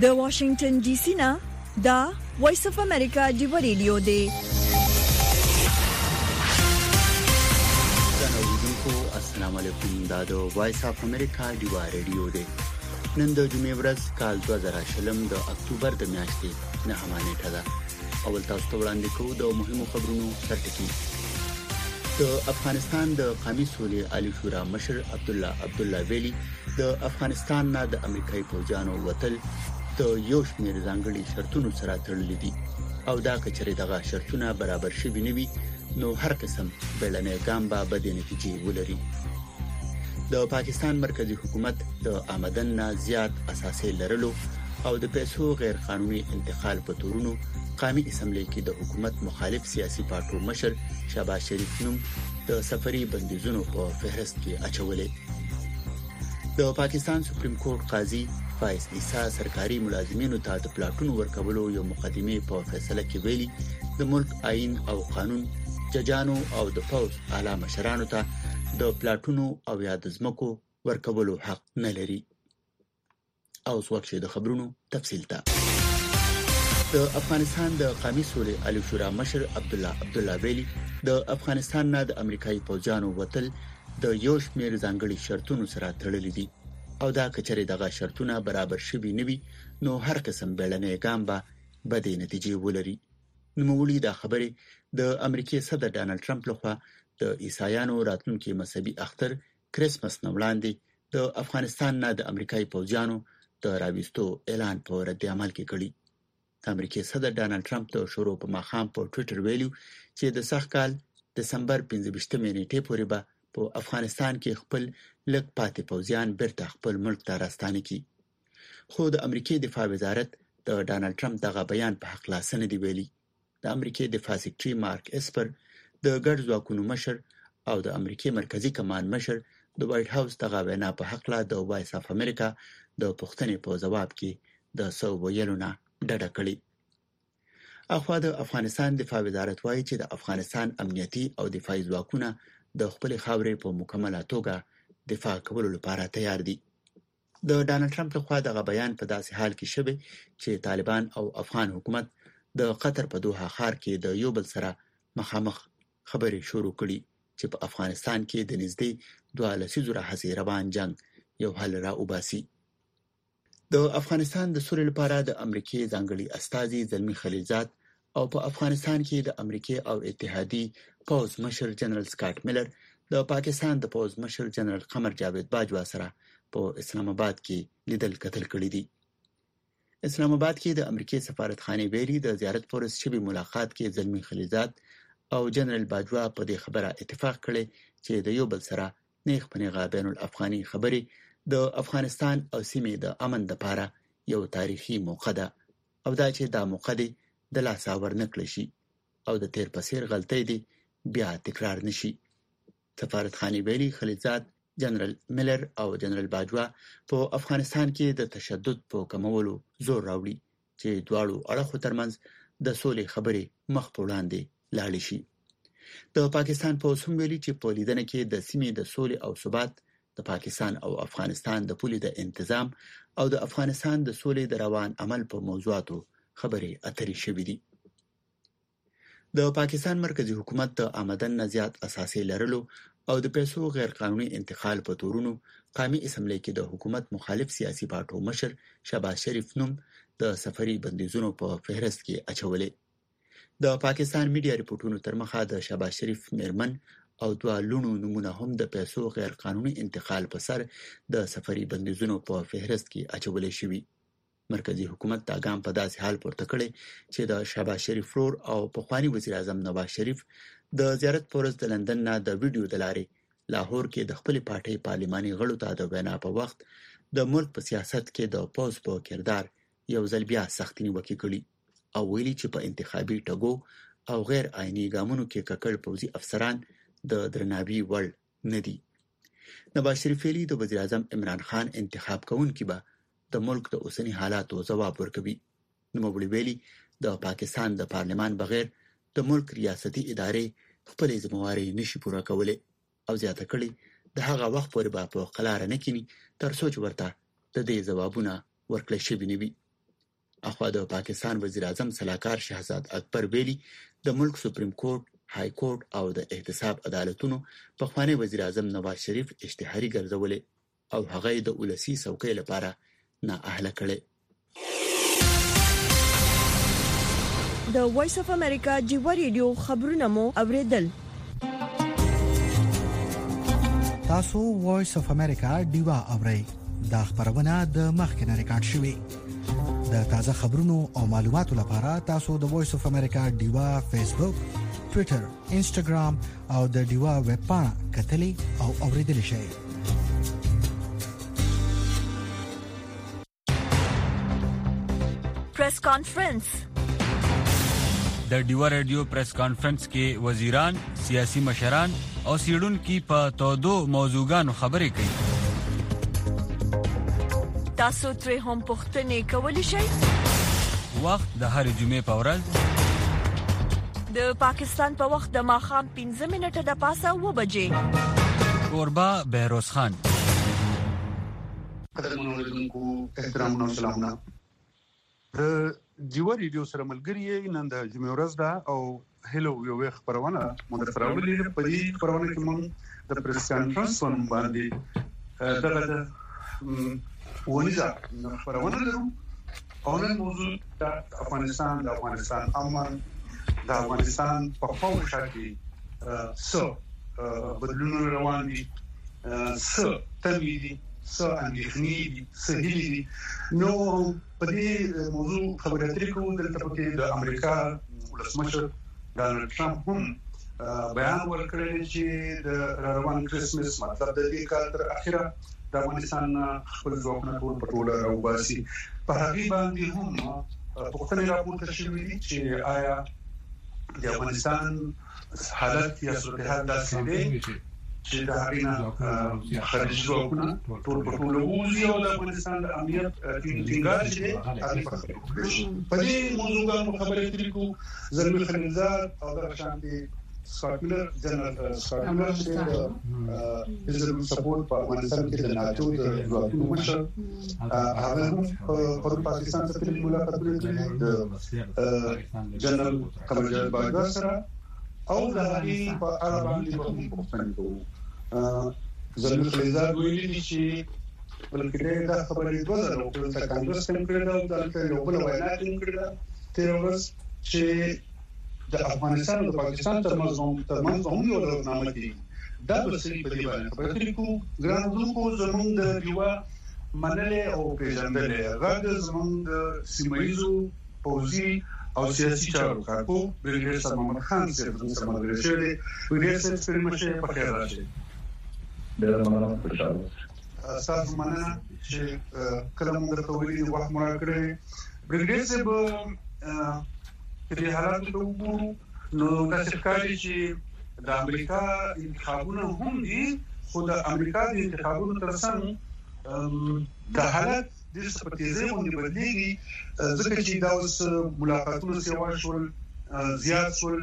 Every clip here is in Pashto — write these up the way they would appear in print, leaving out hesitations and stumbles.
د واشنگټن ډي سي نه دا وایس اف امریکا دی ریډیو دی. السلام علیکم. دا د وایس اف امریکا دی ریډیو دی. نن د جمعې ورځ کال 2020 د اکتوبر د میاشتې 9 نیټه ده. اول تاسو ته وړاندې کوو د مهمو خبرونو سرټکی. د افغانستان د قومي سولې عالی شورا مشر عبدالله ویلی د افغانستان نه د امریکایي پوځیانو وتل د یو شمېر ځانګړي شرطونو سره تړلي دي او دا کچري دغه شرطونه برابر شوي نه وي نو هر قسم بلنې ګام به بد نتیجې ولري. د پاکستان مرکزی حکومت د آمدن نه زیات اساسي لرلو او د پیسو غیر قانوني انتقال په تورونو قومي اسمبلی کې د حکومت مخالف سیاسي پارټو مشر شهباز شریف نوم د سفري بندیزونو په فهرست کې اچولې. د پاکستان سپریم کورټ قاضي فایز عیسی سرکاري ملازمینو ته د پلاټونو ورکولو یو مقدمه په فیصله کې ویلي د ملک آئین او قانون ججانو او د پوز اعلی مشرانو ته د پلاټونو او یاد زمکو ورکولو حق نه لري. او څوک د خبرونو تفصیل ته د افغانستان د قومي سولې عالی شورا مشر عبدالله ویلی د افغانستان نه د امریکایي پوځیانو وتل د یو شمېر ځانګړي شرطونو سره تړلي دي او دا کچري دغه شرطونه برابر شوي نه وي نو هر قسم بیړنۍ ګام به بد نتیجې ولري. نوموړي دا خبرې د امریکای صدر ډانلډ ټرمپ لخوا د عیسایانو راتلونکي مذهبي اختر کریسمس نه وړاندې د افغانستان نه د امریکایي پوځیانو د راوستو اعلان په رد عمل کې کړی. امریکای صدر ډانلډ ټرمپ د شروع په ماښام په ټوئیټر ویلو چې د سخت کال دسمبر 15 نیټې پورې به په افغانستان کې خپل لږ پاتې پوځیان بیرته خپل ملک ته راستانه کړي. خو د امریکای دفاع وزارت د ډانلډ ټرمپ دغه بیان په حق لاسنه دی ویلي. د امریکای دفاع سکرټري مارک اسپر د ګډ ځواکونو مشر او د امریکای مرکزی کمان مشر د وایټ هاوس دغه وینا په حق لا د وایس اف امریکا د پښتنې په جواب کې د سو ویلو نه ډډه کړې. اخوا د افغانستان دفاع وزارت وایي چې د افغانستان امنیتي او دفاعي ځواکونه د خپل خاورې په مکمله توګه دفاع کولو لپاره تیار دي. د ډانلډ ټرمپ لخوا دغه بیان په داسې حال کې شوی چې طالبان او افغان حکومت د قطر په دوحه ښار کې د یو بل سره مخامخ خبرې شروع کړي چې په افغانستان کې د نږدې 2 لسیزو راهیسې روان جنگ یو حل را وباسي. د افغانستان د سولې لپاره د امریکای ځانګړي استازي زلمی خلیلزاد او په افغانستان کې د امریکای او اتحادیې پوز مشر جنرال سکاټ میلر د پاکستان د پوز مشر جنرال قمر جاوید باجوا سره په اسلام آباد کې لیدل کتل کړي دي. اسلام آباد کې د امریکای سفارتخانه ویلي د زیارت پورس شوی ملاقات کې زلمی خلیلزاد او جنرال باجوا په دې خبره اتفاق کړي چې د یو بل سره نیغ پنیغه بین الافغاني خبرې د افغانستان او سیمې د امن لپاره یو تاریخي موقع ده او دا چې دا موقع دی د لاس اور نکړي شي او د تیر پسیر غلطۍ دی بیا تکرار نشي. سفارتخانه ویلي خلیلزاد جنرال میلر او جنرال باجوا په افغانستان کې د تشدد په کمولو زور راوړي چې دواړو اړخو ترمنځ د سولې خبرې مخ په وړاندې لاړې شي. د پاکستان په اوسم ویلي چې په لیدنه کې د سیمې د سولې او ثبات د پاکستان او افغانستان د پولې د انتظام او د افغانستان د سولې د روان عمل په موضوعاتو خبرې اترې شوې دي. د پاکستان مرکزی حکومت د آمدن نه زیات اساسي لرلو او د پیسو غیر قانوني انتقال په تورونو قومي اسمبلی کې د حکومت مخالف سیاسي پارټو مشر شهباز شریف نوم د سفري بندیزونو په فهرست کې اچولې. د پاکستان میډیا ریپورتونو تر مخه د شهباز شریف میرمن او 2 لونو نمونه هم د پیسو غیر قانوني انتقال په سر د سفري بندیزونو په فهرست کې اچولې شوی. مرکزی حکومت دا ګام په داسې حال پورته کړی چې د شهباز شریف رور او پخوانی وزیر اعظم نواز شریف د زیارت پورز د لندن نه د ویډیو د لارې لاهور کې د خپل پارټۍ پارلماني غړو ته د وینا په وخت د ملک په سیاست کې د پوز په کردار یو ځل بیا سخت نیوکه کړې او ویلي چې په انتخابي ټګو او غیر آئینی ګامونو کې ککړ پوځي افسران د درناوي وړ نه دي. نواز شریف ویلي د وزیر اعظم عمران خان انتخاب کوونکي به د ملک د اوسنی حالاتو ځواب ورکوي. نوموړي ویلي د پاکستان د پارلمان بغیر د ملک ریاستي ادارې خپل ذمہواري نشي پوره کولای او زیاته کړي د هغه وخت پورې به په قلاره نه کینی تر څو چې ورته د دې ځوابونه ورکړل شي نه وي. اخوا د پاکستان وزیر اعظم صلاحکار شهزاد اکبر ویلي د ملک سپریم کورټ، های کورټ او د احتساب عدالتونو پخوانی وزیر اعظم نواز شریف اشتهاري ګرځولې او هغه د ولسی څوکۍ لپاره نااهله کړي. د وایس اف امریکا جیوا ریډیو خبرونه مو اوریدل. تاسو وایس اف امریکا دیوا اورئ. دا خبرونه د مخکنه ریکارډ شوې. د تازه خبرونو او معلوماتو لپاره تاسو د وایس اف امریکا دیوا فیسبوک، ټوئیټر، انسټاګرام او د دیوا ویب پاڼه کتلې او اوریدلې شئ. پریس کانفرنس. د ډیوا رادیو پریس کانفرنس کې وزیران، سیاسي مشران او سیډونکو په تودو موضوعګانو خبرې کوي. تاسو ترې هم پوښتنې کولی شئ. وخت د هر جمعې په ورځ د پاکستان په وخت د ماښام 15 منټه د پاسه 2 بجې. کوربه بهروز خان. قدرمنو اوریدونکو احترام او سلامونه. د جیوا ریډیو سره ملګری نن د جمعې ورځ ده او هلو یو خبرونه مو درته راوړلې ده. په دې خبرونه کې موږ د پریس کانفرنس باندې دغه ونیزه خبرونه لرو او نن موضوع د افغانستان امن د افغانستان په خاوره کې بدلونونه روان دي، تمهیدي اندېښنې دي، هیلې دي. نو په دې موضوع خبرې اترې کوو. دلته پکې د امریکا ولسمشر ډانلډ ټرمپ هم بیان ورکړی چې د روان کرسمس مطلب د دې کال تر اخره د افغانستان خپل ځواکونه ټول په ټوله راوباسي. په هغې باندې هم پوښتنې راپورته شوې دي چې آیا د افغانستان حالت یا صورتحال داسې دی چې د هغې نه خارجي ځواکونه ټول په ټوله ووځي او د افغانستان د امنیت ټینګار چې دی هغې په خبرې وکړي. په دې موضوعګانو خبرې اترې کوو. زلمي خلیلزاد او دغه شانتې سکاټ ملر، جنرال سکاټ ملر چې د حزب سپورټ په افغانستان کې د ناتو د ځواکونو مشر، هغه هم په پاکستان سره ملاقاتونه کړي د جنرال قمرجان باجوا سره او د هغې په اړه باندې به هم پوښتنې کوو. زلمي خلیلزاد ویلي دي چې بلکې دا خبرې 2000 وکړل چې کانګرس هم کړی دا او دلته یو بل وینا هم کړی دا تیر ورځ چې د افغانستان او د پاکستان ترمنځ هم یو راهنامه دي. دا به څه په دې باندې خبرې کوو. ګران دوستو زموږ د دیوا منلې او پیژندلې غږ زموږ د سیمایزو پوزي او سیاسي چارو کارپو بریګیډر صاحب محمد خان صاحب سره ملګری شوی. بریګیډر صاحب سپین مشه په خیر راشي. ډېر مننه. خوشاله تاسو مننه چې کله موږ ته ویلي وخت مو راکړی. بریګیډر صاحب دې حالات ته وګورو نو تاسو ښکاري چې د امریکا انتخابونه هم دي، خو د امریکا د انتخابونو ترڅنګ د حالت د سپتیزې باندې بدلېږي ځکه چې دا اوس ملاقاتونه سیوا شول، زیات شول.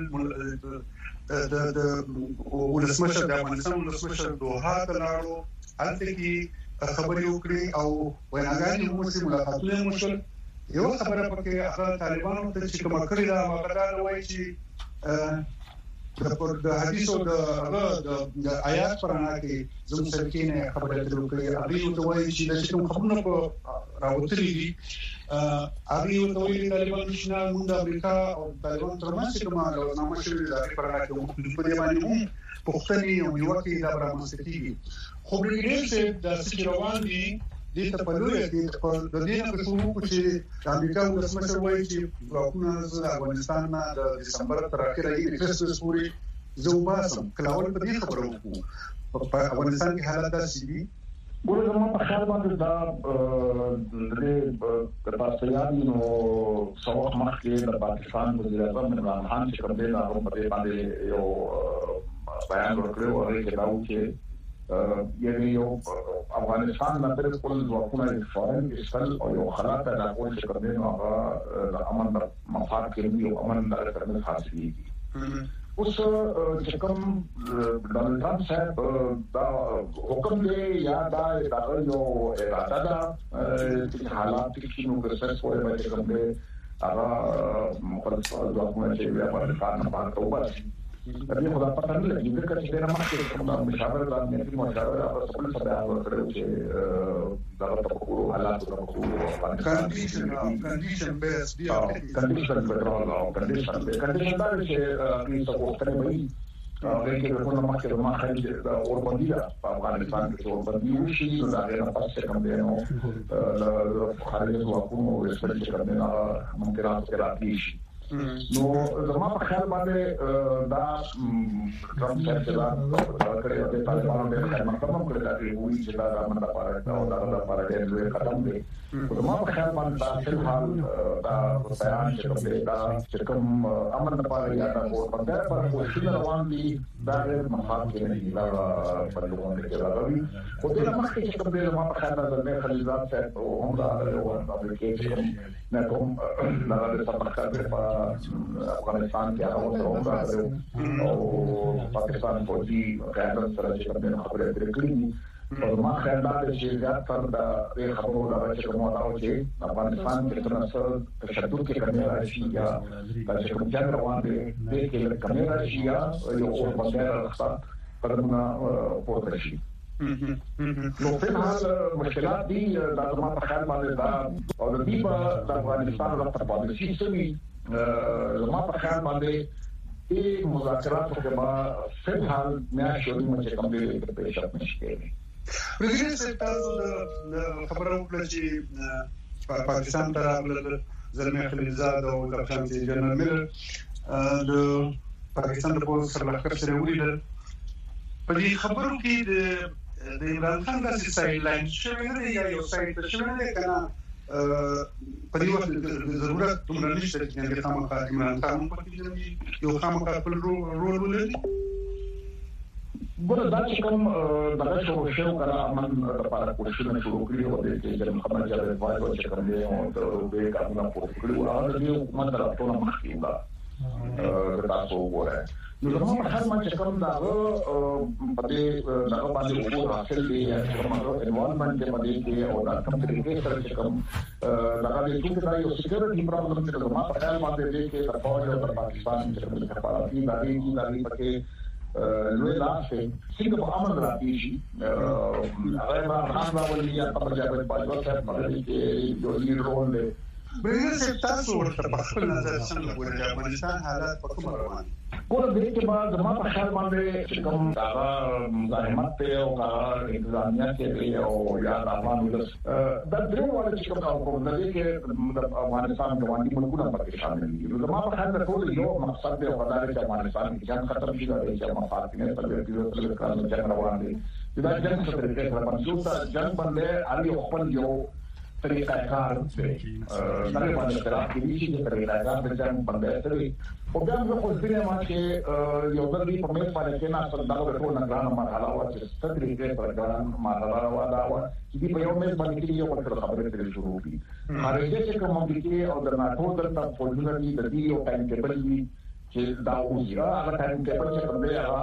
د ولسمشر د افغانستان ولسمشر دوحه ته لاړو، هلته کې خبرې وکړې او ویناګانې هم وشوې، ملاقاتونه هم وشول. یو خبره پکې هغه طالبانو ته چې کوم کړی دا هغه دا وایي چې د حدیث او د آیات پرانا کې زموږ سرکینه خبره وکړي. هغه ته وایي چې د کوم خبرونه په راوتلي دي هغه ته وایي طالبانو چې موږ د امریکا او طالبانو ترمنځ کوم راهنامه شوې ده په پرانا کې په دې باندې هم پوښتنې او یو کې دا برابر کیږي. خو بریګیډر صاحب د سچ روان دي دې ته په لوري کې د دې نه شروع چې امریکا ولسمشر وایي چې ځواکونه د افغانستان نه د دسمبر تر اخره یې کرسمس پورې زوباسم کلاول په دې خبرو وکړو. په افغانستان کې حالات داسې دي. ګورم په خیال باندې دا د پاسيانو څو مخکې د پاکستان وزیر اعظم عمران خان چې کوم دی هغه په دې باندې یو بیان ورکړی او هغه کې دا و چې یو افغانستان نه پر خپل ځواکونه فورن استل او یو حالات راغون چې کوم دی هغه د امن مفاد کې یو امن د خاص دي. اوس چې کوم ډونالد ټرمپ صاحب دا حکم دی یا دا یو اراده ده چې حالات کې نو پروسس کوي چې کوم دی هغه مخالف ځواکونه چې بیا په کار نه پاتې وباسي دې خدا پته نه لګي چې کله ما کې کوم مشاور د امنیتي مشاور او خپل سره هغه کړو چې دا په کومو حالات په کومو کنډیشن بیس دی کنډیشن پیټرول او کنډیشن دا چې څه وختونه وي هغه کې په کومه مخکې ما خالي دا اوربندي په افغانستان کې اوربندي وشي دا نه پاتې کوم دی نو خارجي ځواکونو رسېږي چې کوم نه ممکن راځي نو زما په خیال باندې دا ټرمپ صاحب چې دا کړی دی طالبانو ډېر خدمت کړی دی وی چې دا موږ لپاره دا لپاره ډېر قدم دی زما په خیال باندې دا فلحال دا بیان چې کوم امن لپاره یا دا ورته پر کوشش روان دي دا ډېر مفاد کې نه دی دا په لوګون کې راغلي خو دې مخکې چې کوم دی زما په خیال باندې خلیلزاد صاحب هم دا یو اپلیکیشن نه کوم دا د سفر په افغانستان کې هغه راغلو او پاکستان فوجي قیادت سره چې کوم خبرې کړې او ما خیال دا چې زیات تر دا خبرو راځي چې کومه راو چې افغانستان کې څنګه تشدد کې کمی راشي یا چې کوم ځای روان دي دې کې کمی راشي یا یو څه راځي پرمنا پورته شي نو په حال مشکلات دي دا ما په خیال باندې دا او د دې په افغانستان راځي په دې شي زما په خیال باندې ای مذاکرات کې ما فلحال میاشتې چې کوم دي په شرط نشي پرېږدي چې تاسو د خبرو کړل چې پاکستان ته راغلل زلمي خلیلزاد او کپتان جنرال ملر د پاکستان د پولیس سره لخر سره ویل په دې خبرو کې د عمران خان د سایډ لاین شوی نه یا یو سایډ شوی نه کنه په دې وخت ضرورت تمره نشته چې د خامخا عمران خان په کې یو خامخا خپل رول ولري ګور دا چې کوم دغه شو کړه امن لپاره کوششونه شروع کړي او د محمد جاوید وایي چې کوم دی او د کارونه پوره کړي او د حکومت راټول مخکې دا تاسو وګورئ نو زموږ په خاطر چې کوم دا په دې دغه باندې وګور حاصل دی کوم انوالمنت دی باندې کې او دا کوم طریقې سره چې کوم دغه د ټول دا یو سکیورټي پرابلم چې زموږ په خاطر باندې دی چې د پاکستان چې کوم لپاره دی پکې لوی لاسه څنګه په امن راځي هغه ما خان راولي یا په جواب باندې ورته باندې کې یو لیډرون دی بریښي تاسو ورته په خپل نظر څنګه ګورئ د افغانستان حالات په کومه روان دي ګور دې کې بعد ما په خیال باندې کوم هغه مزاحمت ته او هغه انتظامیه کې او یا د افغان ولس د درې وړ چې کوم د دې کې د افغانستان د باندې ملګرو پکې شامل دي نو ما په خیال ټول یو مقصد دی خدای چې افغانستان کې جنگ ختم شي او چې مفاد نه په دې کې کارونه جنگ روان دي دا جنگ څه طریقې سره منځوته جنگ باندې علي خپل یو طریقہ کار دی دا باندې راځي چې طریقہ کار د جنگ باندې سره او بیا موږ خو ځینې ما چې یو ځل په مېز باندې کې نه څه دا ټول نه غواړم مرحله وا چې طریقې سره ګران مرحله وا دا چې په یو مېز باندې کې یو څه خبرې ترې شروع دي هغه چې کوم امریکای او د ناتو درته فوجونه دي د دې یو ټایم ټیبل دي چې دا اوسه هغه ټایم ټیبل چې کوم دی هغه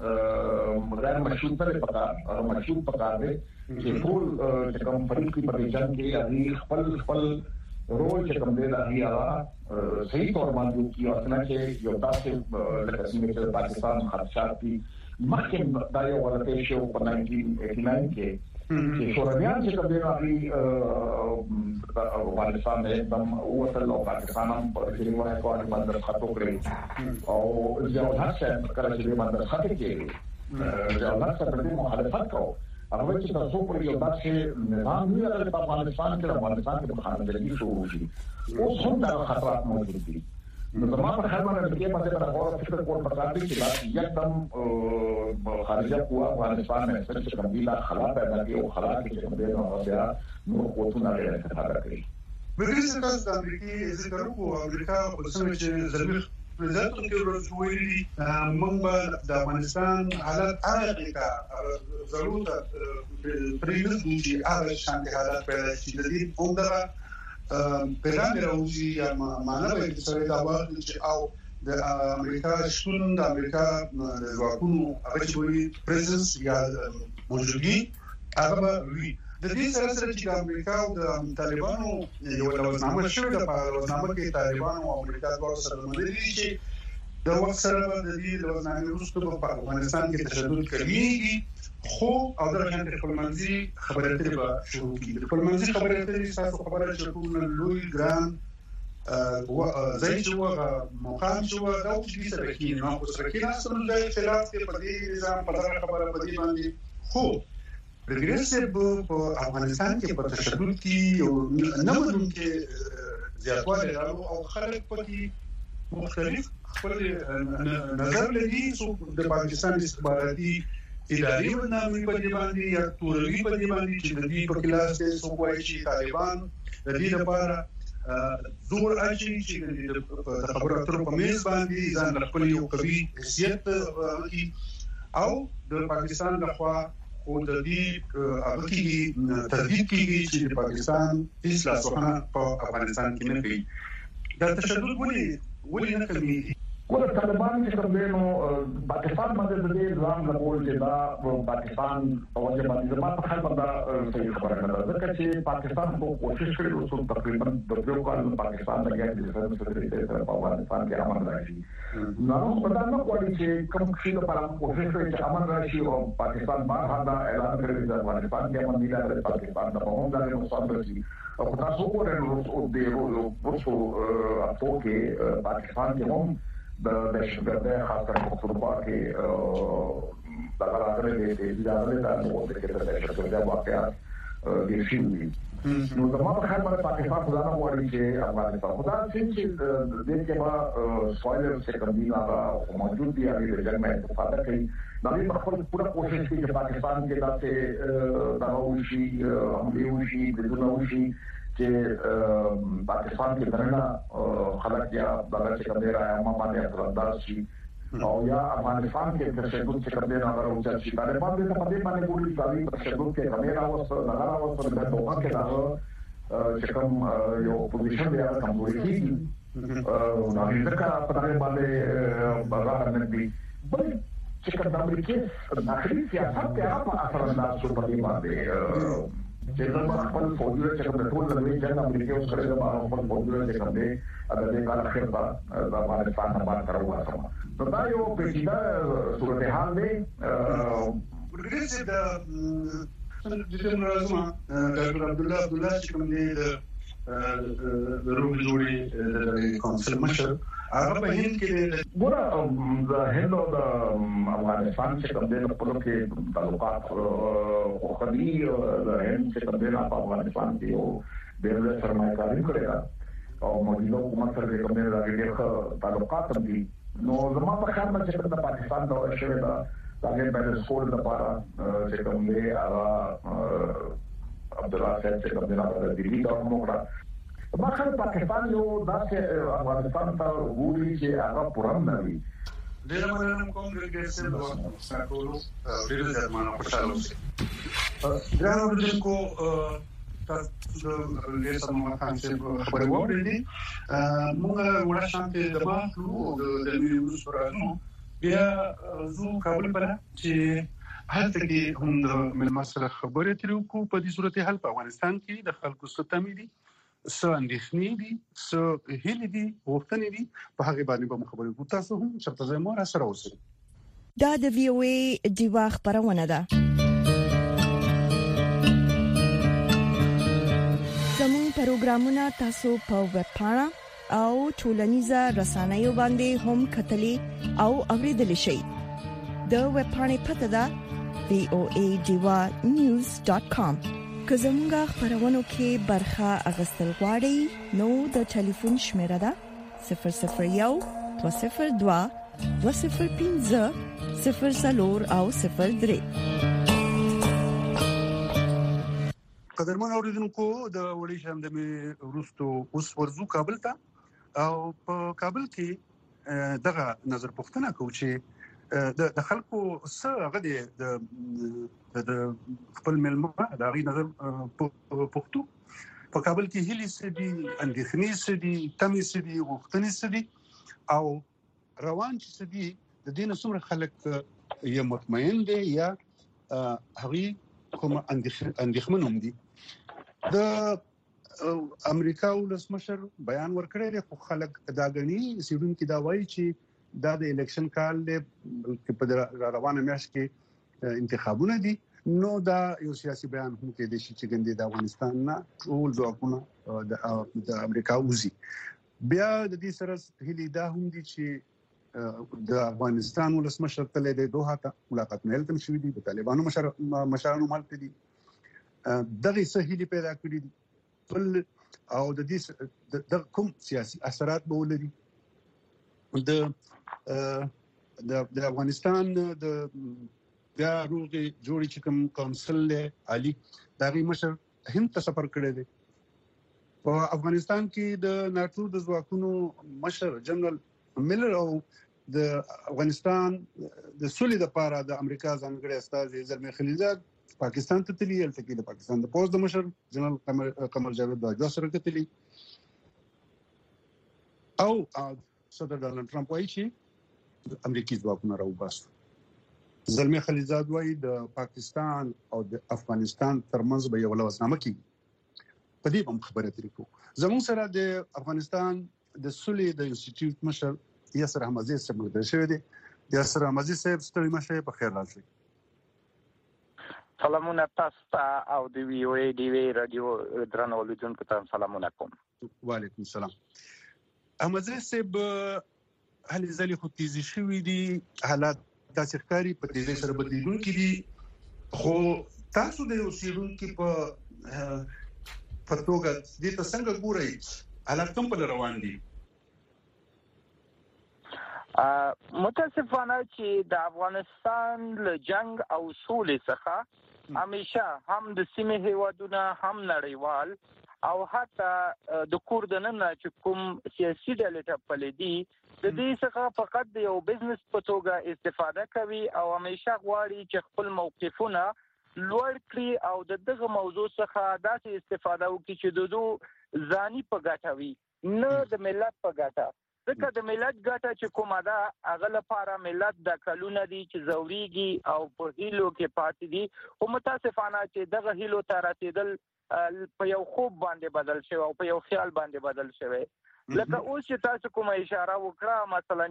غیر مشروط پر پکا او مشروط پکا دی چې ټول چې کوم فریق په جنگ کې هغه خپل رول چې کوم دی هغه صحیح تور باندې کیو اصله چې یو تاسو لکه څنګه چې پاکستان خدشات دي مخکې دا یو ولته شو په 1989 کې چې شورویان چې کوم دی هغه افغانستان एकदम وصل او پاکستان هم په دې وایي کومه باندې خطو کړی او یو هڅه کړې چې باندې خطه کېږي یو هڅه په دې مخالفت کوي هغه چې تاسو په یو داسې نظام دی چې په افغانستان کې د خانګي شروع شي او څومره دا خطرات موجود دي نو زما په خیال باندې کې باندې دا غوړ فکر کول پکار دي چې دا یکدم خارجه قوه افغانستان میں چې کوم بلا خلا پیدا کوي او خلا کې چې موږ بیا نو قوتونه لري څه کوي بریښي تاسو د امریکای ذکر وکړو امریکا په څنګه چې زمير پرزنټ کې ورسوي موږ د افغانستان حالت هغه کا ضرورت پریږدو چې هغه شان حالات پیدا شي د دې عمره پیغام راوځي یا معنا به څه دا وایي چې او د امریکا شتون د امریکا د ځواکونو هغه چې وایي پریزنس یا موجودګي هغه وی د دې سره چې د امریکا او د طالبانو یو لوزنامه شوې ده په لوزنامه کې طالبانو او امریکا دواړو سره منلي چې د وخت سره د دې لوزنامې وروسته په افغانستان کې تشدد کمیږي خو او د رښتینې خپلمنځي خبرې اترې به شروع کیږي خپلمنځي خبرې اترې تاسو خبره چې ټول لوی ګران زي چې هغه مقام چې دا چې سره کې نو خو سره کې ناس هم د خلاف په دې نظام په دغه خبره په دې باندې خو رګرسه په افغانستان کې په تشدد کې نه مدون کې زیاتوالی راغلو او خلک پکې مختلف خپل نظر لري د پاکستان استخباراتي اداري برنامه په دې باندې یا توري په دې باندې چې د دې په کلاس کې سوګوي چې طالبان د دې لپاره زور اچي چې د خبرو اترو په میز باندې ځان خپل یو قوي حیثیت او د پاکستان لخوا او د دې هغه کې تردید کیږي چې پاکستان اصلاح سوحه په افغانستان کې نه کوي دا تشدد ولې نه کوي ګور طالبان چې کوم نو پاکستان باندې د دې ځان لګول چې دا پاکستان او چې باندې زما په خبره دا صحیح خبره ده ځکه چې پاکستان په کوشش کړې او تقریبا د یو کال پاکستان د ګټې د سره په افغانستان کې امن راشي نو په دا نو کولی چې کوم څه لپاره کوشش کوي چې امن راشي او پاکستان باندې دا اعلان کړی چې افغانستان کې امن نه لري پاکستان د قوم د مصادرې او تاسو وګورئ نو د روسو اتوکي پاکستان کې هم د دهشتګردۍ خاصه پښتونخوا کې د راغلي د اجازه د دهشتګردۍ واقعات د شینوي نو زموږ په خبره پاکستان خدای نه غواړي چې افغانستان خدای چې د دې کې ما سوالر چې کوم دی هغه موجود دی هغه د جنګ مې استفاده کوي دا په خپل پوره کوشش کوي چې پاکستان کې داسې دا وشي همدې وشي د دغه وشي چې پاکستان کې درنه خلک یا دغه چې کوم راځي ما باندې اعتراض شي او یا افغانستان کې د تشدد چې کوم نه راوځي چې طالبان دې په دې باندې ګوري چې تشدد کې کومه راوځي نه راوځي د دوه کې دا چې کوم یو پوزیشن دی هغه کمزوري کیږي نو ځکه په دې باندې بازار نه دی بل چې کوم د امریکای داخلي سیاست ته هغه اثر انداز شو په دې باندې چې زموږ خپل فوجي چې کوم ټول د وی جنگ امریکای اوس کړی دا خپل فوجي چې کوم دی دا د کال اخر په د افغانستان باندې کارونه کوي نو دا یو پیچیده صورتحال دی ورګرځي د راځم ډاکټر عبدالله چې کوم دی د روغ جوړي د کونسل مشر هغه په هند کې ګوره د هند او د افغانستان چې کوم دی په لور کې تعلقات خو خدي د هند چې کوم دی په افغانستان کې یو ډېر سرمایه‌کاري کړې ده او موجوده حکومت سره کوم دی راغلي تعلقات هم دي نو زما په خیال چې د پاکستان د شوه دا هغه په سکول د لپاره چې کوم دی هغه عبدالله صاحب چې کوم دی هغه د دلی د موږ ما خل پاکستان یو داسې افغانستان ته وګوري چې هغه پرم نه وي ډېر مننه کوم ګرځي د ساتلو ډېر ځمانه خوشاله اوسئ ګران اوریدونکو تاسو له سمو خان چې خبرې وکړې موږ وړه شانته د ماخلو د نیوز راځو بیا زو کابل پر چې هلته کې هم د ملمسره خبرې ترې کو په دې صورت حال په افغانستان کې د خلکو ستامي دي څه اندېښنې دي څه هیلې دي غوښتنې دي په هغه باندې به خبرې کوو تاسو هم چرته زموږ سره اوسئ دا د وی او ای دیوا خبرونه ده زموږ پروګرامونه تاسو په ویب پاڼه او ټولنیزه رسنیو باندې هم کتلې او اوریدلې شئ د ویب پاڼې پته ده voadiwanews.com که زموږه خبرونو کې برخه اغستل غواړئ نو د ټلیفون شمیره ده 001 202 205 00 او 03 قدرمن اوریدونکو د وړي شم د روستو اوس ورزو کابل ته او په کابل کې دغه نظر پوښتنه کوي چې د خلکو څه هغه د خپل ملمه د غي نظر پښتو په کابل کې هلي سدي اندېښنې سدي تمې سدي غوښتنې سدي او روان چې سدي د دین څومره خلک یې مطمئن دي یا هغه کوم اندېښمن هم دي. د امریکا ولسمشر بیان ورکړی دی، خو خلک دا غني سیډونکو دا وایي چې دا د الیکشن کال دی، بلکې په روانه میاشت کې انتخابونه دي. نو دا یو سیاسي بیان هم کې دي چې ګندې د افغانستان نه ټول ځواکونه د امریکا وزي. بیا د دې سره هلي دا هم دي چې د افغانستان ولسمشر تل د دوحه ته ملاقات نه تم شوې دي، د طالبانو مشرانو مالته دي، دغه سهيلي پیدا کړی دي او د دې د کوم سیاسي اثرات به ولري. د افغانستان د بیا روغي جوړی چې کوم کونسل له علي دغه مشر هند ته سفر کړی دی. په افغانستان کې د ناتو د ځواکونو مشر جنرال ملر او د افغانستان د سولې لپاره د امریکا ځانګړي استازي زلمي خلیلزاد پاکستان ته تللی، البته کې د پاکستان د پوز د مشر جنرال قمر جاوید باجوا سره کتلی او صدر ډونالد ټرمپ وایي چې امریکایي ځواکونه راوباسي. زلمي خلیلزاد وایي د پاکستان او د افغانستان ترمنځ به یو لوزنامه کیږي. په دې هم خبره ترې کوو. زموږ سره د افغانستان د سولې د انسټیټیوټ مشر یاسر احمدزی صاحب ملګری شوی دی. یاسر احمدزی صاحب ستړي مشه په خیر راځي. سلامونه تاسو ته او د وی او ای ډي وی رادیو درنو لیدونکو ته سلامونه کوم. وعلیکم السلام. احمدزی صاحب هلي ځلې خو تیزی شوی دي، حالات تاسو ښکاری په دې سره بدلیدونکي دي، خو تاسو د اوسیدونکو په توګه دې ته څنګه ګورئ؟ حالات کوم په روان دي؟ متاسفانه چې د افغانستان له جنگ او سولې څخه همیشه هم د سیمې هیوادونه هم نړیوال او حتی د کوردننه چې کوم سیاسي ډلې ټاپلې دي د دې څخه فقط د یو بزنس په توګه استفاده کوي او همیشه غواړي چې خپل موقفونه لوړ کړي او دغه موضوع څخه داسې استفاده وکړي چې د دوی ځاني په ګټه وي، نه د ملت په ګټه. ځکه د ملت ګټه چې کومه ده هغه لپاره ملت د کلونه دي چې زوريږي او په هیلو کې پاتې دي، او متاسفانه چې دغه هیلو ته رسیدل په یو خوب باندې بدل شوی او په یو خیال باندې بدل شوی. لکه اوس چې تاسو کومه اشاره وکړه مثلا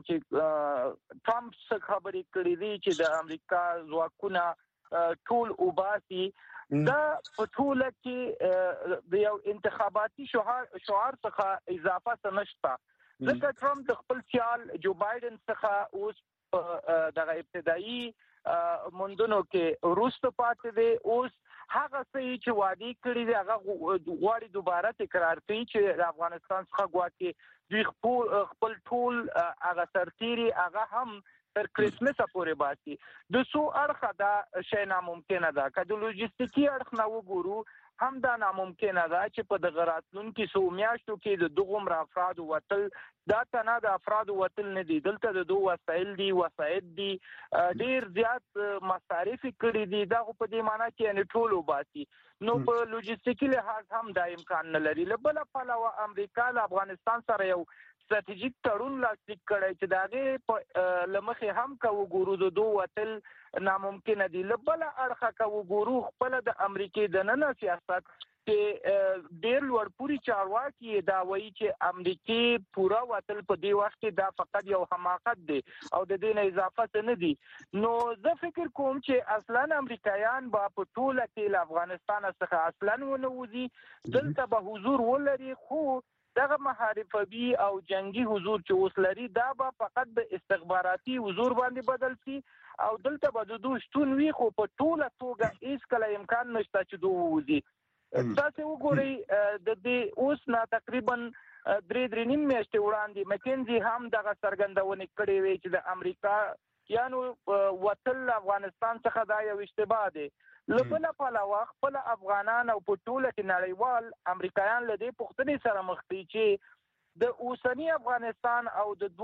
چې ټرمپ څخه خبرې کړې دي چې د امریکا ځواکونه ټول وباسي، دا په ټوله کې د یو انتخاباتي شعار څخه اضافه څه نشته. ځکه ټرمپ د خپل سیال جو بایدن څخه اوس دغه ابتدایي موندنو کې وروسته پاتې دی. اوس هغه څه چې وعده کړی دی هغه غواړي دوباره تکرار کړي چې د افغانستان څخه غواړي دوی خپل ټول هغه سرتيري هغه هم تر کریسمس پورې باسي. د سو اړخه دا شی ناممکنه ده. که د لوجستیکي اړخ نه وګورو هم دا ناممکنه ده چې په دغه راتلونکو څو میاشتو کې د دغه افراد وتل دا تنه د افراد وتل نه دي، دلته د دوه وسایل دي، وسایل دي ډیر زیات مصارف کړي دي. دا په دې معنی کې ان ټول وباسي. نو په لوجستیکي لحاظ هم دا امکان نه لري. له بل پلوه امریکا له افغانستان سره یو ستراتیژیک تړون لاسلیک کړی چې داغه په لمخې هم کا وګورو د دوه وتل ناممکن دي. له بل اړخه کا وګورو خپل د امریکای د نن سیاست چې ډیر لوړپوړي چارواکي دا وایي چې امریکای پورا وتل په دې وخت کې دا فقط یو حماقت دی او د دې نه اضافه نه دي. نو زه فکر کوم چې اصلا امریکایان با په ټوله کې له افغانستان څخه اصلا ونوځي، دلته به حضور ولري، خو دغه محاربي او جنگي حضور چې اوس لري دا به فقط د استخباراتي حضور باندې بدل شي او دلته به د دوی شتون وي، خو په ټوله توګه هیڅ کله امکان نشته چې دوی وځي. تاسو وګورئ د دې اوس نه تقریبا 3.5 میاشتې وړاندې مکینزي هم دغه څرګندونه کړې وي چې د امریکا یانو وتل افغانستان څخه دا یو اشتباه دی. لبل پلوه خپل افغانان او په ټوله کې نړیوال امریکایان له دې پوښتنې سره مخ دي چې د اوسنی افغانستان او د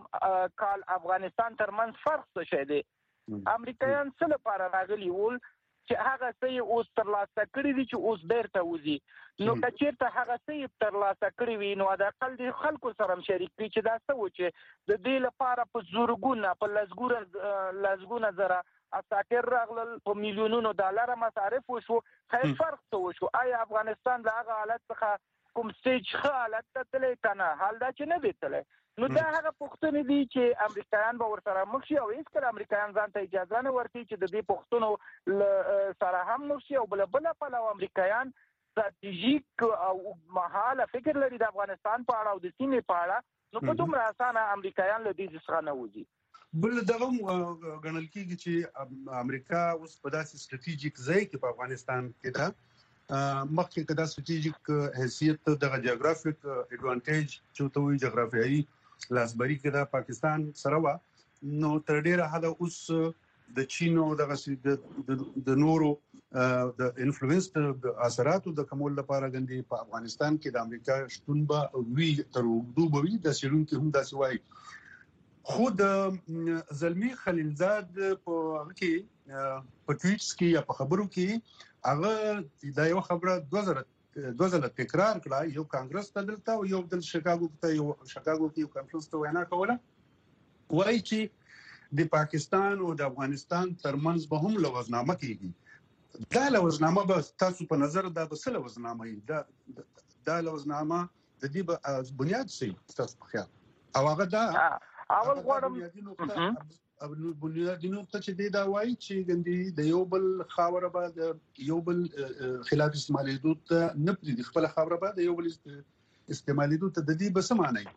2001 کال افغانستان ترمنځ فرق څه شي دی. امریکایان څه لپاره راغلي ول چې هغه څه اوس ترلاسه کړي دي چې اوس بیرته وځي. نو که چېرته هغه څه ترلاسه کړي وي نو د اقل د خلکو سره هم شریک کړي چې دا څه و چې د دې لپاره په زورګونه په لسګونه زره اساکر راغلل، په میلیونونو ډالر مصارف وشو. خیر فرق څه وشو؟ آیا افغانستان د هغه حالت څخه کوم سټیج ښه حالت ته تللی که نه؟ حال دا چې نه دی تللی. نو دا هغه پوښتنې دي چې امریکایان به ورسره مخ شي او هېڅکله امریکایان ځان ته اجازه نه ورکوي چې د دې پوښتنو سره هم مخ شي. او بله پلوه امریکایان ستراتیژیک او اوږدمهاله فکر لري د افغانستان په اړه او د سیمې په اړه. نو په دومره اسانه امریکایان له دې څخه نه وځي. بل دغه ګڼل کېږي چې امریکا اوس په داسې ستراتیژیک ځای کې په افغانستان کې ده، مخکې که دا ستراتیژیک حیثیت دغه جغرافیک اډوانټیج چې ته وایي جغرافیایي لاسبري کې دا پاکستان سره وه، نو تر ډېره حده اوس د چین او دغسې د نورو د انفلوئنس د اثراتو د کمولو لپاره ګندې په افغانستان کې د امریکا شتون به وي، تر اوږدو به وي. د څېړونکي هم داسې وایي. خو د زلمي خلیلزاد په هغه کې په ټویټس کې یا په خبرو کې هغه دا یو خبره دوه ځله تکرار کړه، یو کانګرس ته دلته او یو دل شکاګو کې یو کانفرنس ته وینا کوله، وایي چې د پاکستان او د افغانستان ترمنځ به هم لوزنامه کېږي. دا لوزنامه به تاسو په نظر دا به څه لوزنامه وي؟ دا لوزنامه د دې به بنیاد شي تاسو په خیال؟ او هغه دا اول غواړم بنیادي نقطه چې دی دا وایي چې ګندې د یو بل خاوره به د یو بل خلاف استعمالېدو ته نه پرېږدي، خپله خاوره به د یو بل استعمالېدو ته. د دې به څه معنی؟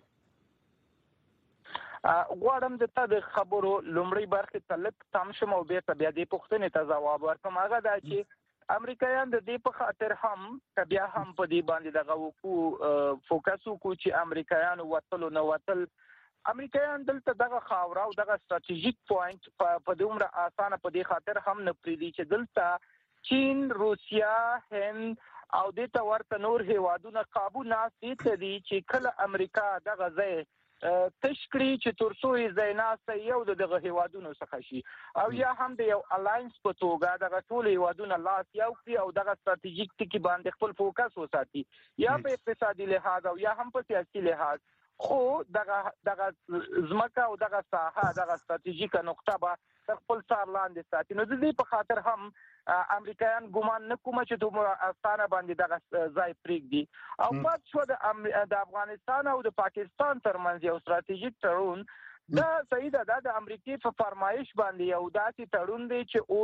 غواړم د تا د خبرو لومړۍ برخې ته لږ تم شم او بېرته بیا دې پوښتنې ته ځواب ورکړم. هغه دا چې امریکایان د دې په خاطر هم که بیا هم په دې باندې دغه فوکس وکړو چې امریکایانو وتلو نه وتل، امریکایان دلته دغه خاوره او دغه ستراتیژیک پوینټ په دومره اسانه په دې خاطر هم نه پرېږدي چې دلته چین، روسیا، هند او دې ته ورته نور هیوادونه قابو ناست دې ته دي چې کله امریکا دغه ځای تش کړي چې تر څو یې ځای ناسته یو د دغه هیوادونو څخه شي او یا هم د یو الاینس په توګه دغه ټول هیوادونه لاس یو کړي او دغه ستراتیژیک ټکي باندې خپل فوکس وساتي، یا په اقتصادي لحاظ او یا هم په سیاسي لحاظ. خو دغه ځمکه او دغه ساحه دغه ستراتیژیکه نقطه به خپل سر لاندې ساتي. نو د دې په خاطر هم امریکایان ګمان نه کومه چې دومره اسانه باندې دغه ځای پرېږدي. او پات شو د افغانستان او د پاکستان ترمنځ یو ستراتیژیک تړون، دا صحیح ده، دا د امریکای په فرمایش باندې یو داسې تړون دی چې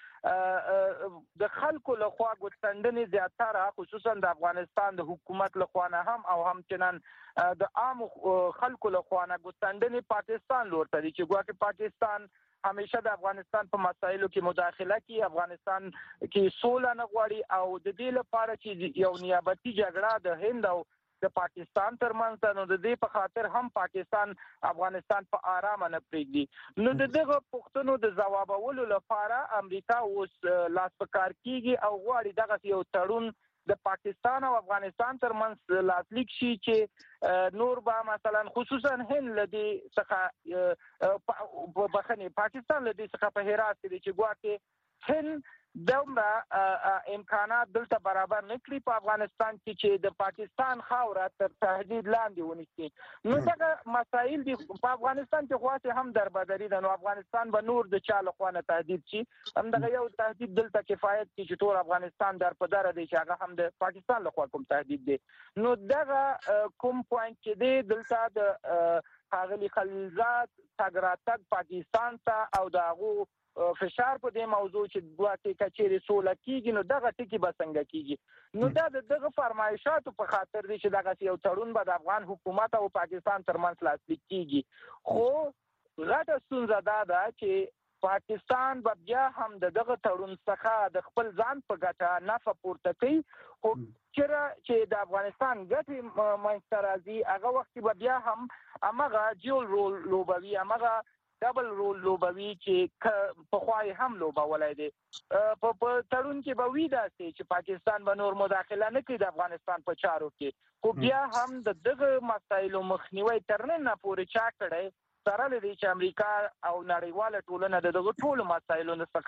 اوس د خلکو لخوا ګوتڅنډنې زیاتره خصوصا د افغانستان د حکومت لخوا نه هم او همچنان د عام خلکو لخوا نه ګوتڅنډنې پاکستان لور ته دي چې ګواکې پاکستان همیشه د افغانستان په مسایلو کې مداخله کوي، افغانستان کې سوله نه غواړي او د دې لپاره چې یو نیابتي جګړه د هند او د پاکستان ترمنځ ته، نو د دې په خاطر هم پاکستان افغانستان په آرامه نه پرېږدي. نو د دغه پوښتنو د ځوابولو لپاره امریکا اوس لاس په کار کېږي او غواړي دغه یو تړون د پاکستان او افغانستان ترمنځ لاسلیک شي چې نور به مثلا خصوصا هند له دې څخه بخښنې پاکستان له دې څخه په هراس کې دي چې ګواکې هند دومره امکانات دلته برابر نه کړي په افغانستان کې چې د پاکستان خاوره تر تهدید لاندې ونیسي. نو دغه مسایل دي په افغانستان کې خواته هم دربدري ده، نو افغانستان به نور د چا لخوا نه تهدید شي. همدغه یو تهدید دلته کفایت کوي چې ټول افغانستان درپدره دی چې هغه هم د پاکستان لخوا کوم تهدید دی. نو دغه کوم پوینټ چې دی دلته د ښاغلي خلیلزاد تګ راتګ پاکستان ته او د هغو فشار په دې موضوع چې ګواکې کچېرې سوله کېږي نو دغه ټکي به څنګه کېږي. نو دا د دغه فرمایشاتو په خاطر دی چې دغسې یو تړون به د افغان حکومت او پاکستان ترمنځ لاسلیک کېږي. خو غټه ستونزه دا ده چې پاکستان به بیا هم د دغه تړون څخه د خپل ځان په ګټه نفع پورته کوي، خو چېرې چې د افغانستان ګټې منځته راځي هغه وخت به بیا هم همغه جیول رول لوبوي، همغه ډبل رول لوبوي چې پخوا یې هم لوبولی دی. په تړون کې به وي داسې چې پاکستان به نور مداخله نه کوي د افغانستان په چارو کې، خو بیا هم د دغه مسایلو مخنیوی تر نن پورې چا کړی سره له دې چې امریکا او نړیواله ټولنه د دغه ټولو مسایلو څخه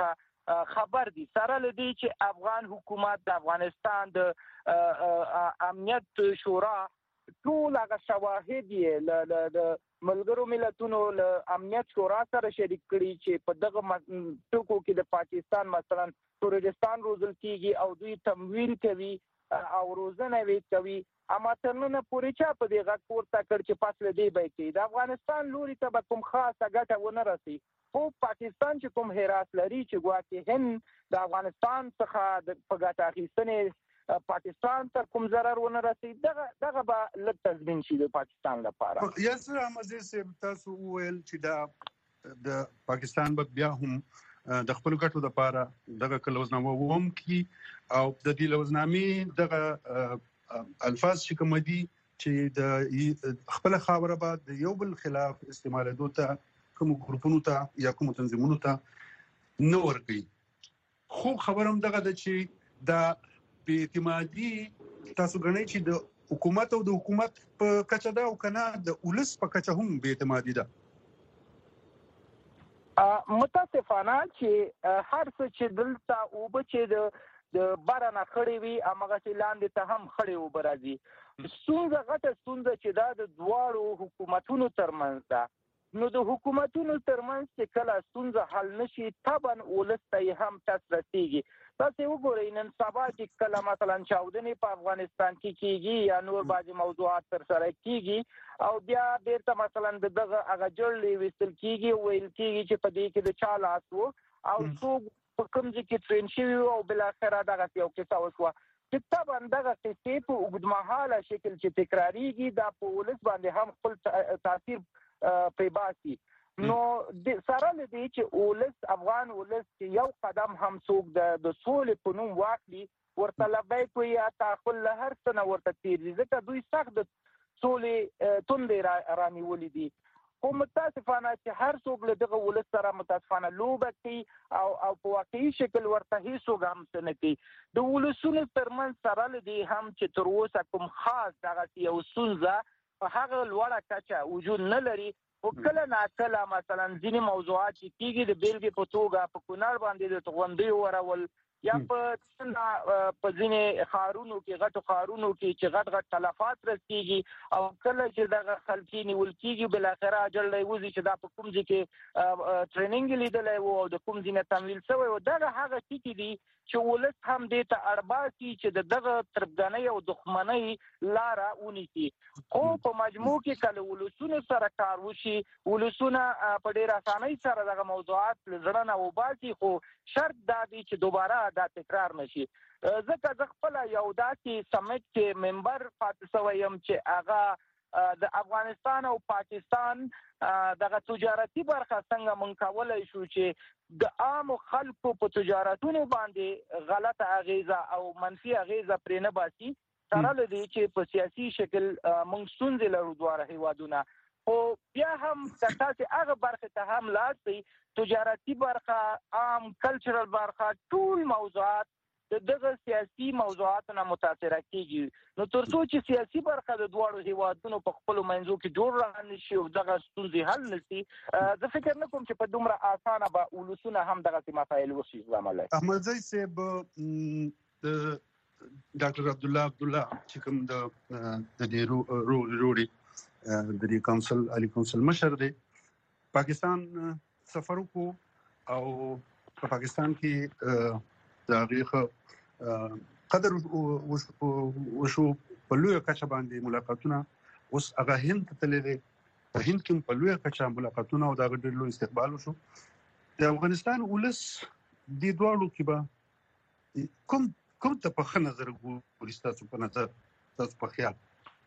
خبر دي سره لدی چې افغان حکومت د افغانستان د امنیت شورا ټول هغه شواهد یې د ملګرو ملتونو له امنیت شورا سره شریک کړي چې په دغه ټکو کې د پاکستان مثلا تورستان روزل کیږي او دوی تمویل کوي او روزنه وی کوي اما ترنه پورې چا په دې غږ پورته کړ چې فاصله دی به کې د افغانستان لوري ته کوم خاصه ګټه ونه رسي خو پاکستان چې کوم هراس لري چې ګواکې هند د افغانستان څخه د پګاټه اخیستنې پاکستان ته کوم ضرر ونه رسي دغه به لږ تضمین شي د پاکستان لپاره. یاسر احمدزی صاحب تاسو وویل چې دا د پاکستان به بیا هم د خپل ګټو لپاره دغه کلوزنامه ووم کی او د دې لوزنامې دغه الفاظ چې کوم دي چې د خپل خبره بعد د یو بل خلاف استعمالېدو ته کوم ګروپونو ته یا کوم تنظیمونو ته نه ورګي خو خبرم دغه د چې د بې اعتمادي تاسو غنئ چې د حکومت او د حکومت په کچه دا او کنه د ولس په کچه هم بې اعتمادي ده. متاسفانه چې هر څه چې دلته او بچي د بارانه خړې وي امغه چې لاندې ته هم خړې و برازي ستونزه غټه ستونزه چې دا د دواړو حکومتونو ترمنځ ده. نو د حکومتونو ترمنځ چې کله ستونزه حل نشي طبعا ولسته هم تاسو رسیږي. تاسو وګورئ نن سبا چې کله مثلا چاودنې په افغانستان کې کیږي یا نور بعضی موضوعات تر سره کیږي او بیا بیرته مثلا دغه هغه جوړلې وستل کیږي ویل کیږي چې په دې کې د چا لاس وو او څوک په کوم ځای کې ټرین شوی او بل اخره دغه یو کیسه وشوه چې طبعا دغه کیسې په اوږدمهاله شکل چې تکراریږي دا په ولس باندې هم خپل تاثیر پیباسي. نو سره لدی چې ولس افغان ولس یو قدم هم څوک د سولې په نوم واخلي ورته لبیک وي یا تاخل له هر څه نه ورته تیري ځکه دوی سخت د سولې توندې رانیولې دي خو متاسفانه چې هر څوک له دغه ولس سره متاسفانه لوبه کوي او په واقعي شکل ورته هیڅوک هم څه نه کوي. د ولسونو ترمنځ سره لدی هم چې تر اوسه کوم خاص دغه یو ستونزه په هغه لوړه کچه وجود نه لري او کله ناکله مثلا ځینې موضوعات چې کیږي د بیلګې په توګه په کونړ باندې د توغندۍ ورول یا په ځینې ښارونو کې غټو ښارونو کې چې غټ تلفات رسېږي او کله چې دغه خلکي نیول کېږي بالاخره اجل دی وځي چې دا په کوم ځای کې ټریننګ لیدلی و او د کوم ځای نه تمویل شوی و دغه هغه ټکي دي چې ولس هم دې ته اړباسي چې دغه تربګنۍ او دښمنۍ لاره ونیسي. خو په مجموع کې کله ولسونو سره کار وشي ولسونه په ډېر اسانۍ سره دغه موضوعات له زړه نه وباسي خو شرط دا دی چې دوباره دا تکرار نشي. ځکه زه خپله یو داسې سمیټ کې ممبر پاتې شوی یم چې هغه د افغانستان او پاکستان دغه تجارتي برخه څنګه مونږ کولی شو چې د عامو خلکو په تجارتونو باندې غلطه اغیزه او منفي اغیزه پرې نه باسي سره له دې چې په سیاسي شکل مونږ ستونزې لرو دواړه هیوادونه خو بیا هم که تاسې هغه برخې ته هم لاړ شئ تجارتي برخه عام کلچرل برخه ټول موضوعات دغه سیاسي موضوعاتو نه متاثره کیږي. نو تر څو چې سیاسي برخه د دواړو هیوادونو په خپلو منځو کې جوړ رانه شي او دغه ستونزې حل نشي زه فکر نه کوم چې په دومره اسانه به ولسونه هم دغسې مسایل وشي. زغملی احمدزی صاحب د ډاکټر عبدالله چې کوم د دې روړي د دې کونسل علي کونسل مشر دی پاکستان سفر وکړو او په پاکستان کې د هغې قدر وشو په لویه کچه باندې ملاقاتونه اوس هغه هند ته تللی دی په هند کې په لویه کچه ملاقاتونه او د هغه ډېر لوی استقبال وشو. د افغانستان ولس دې دواړو کې به کوم ته په ښه نظر ګوري ستاسو په نظر ستاسو په خیال؟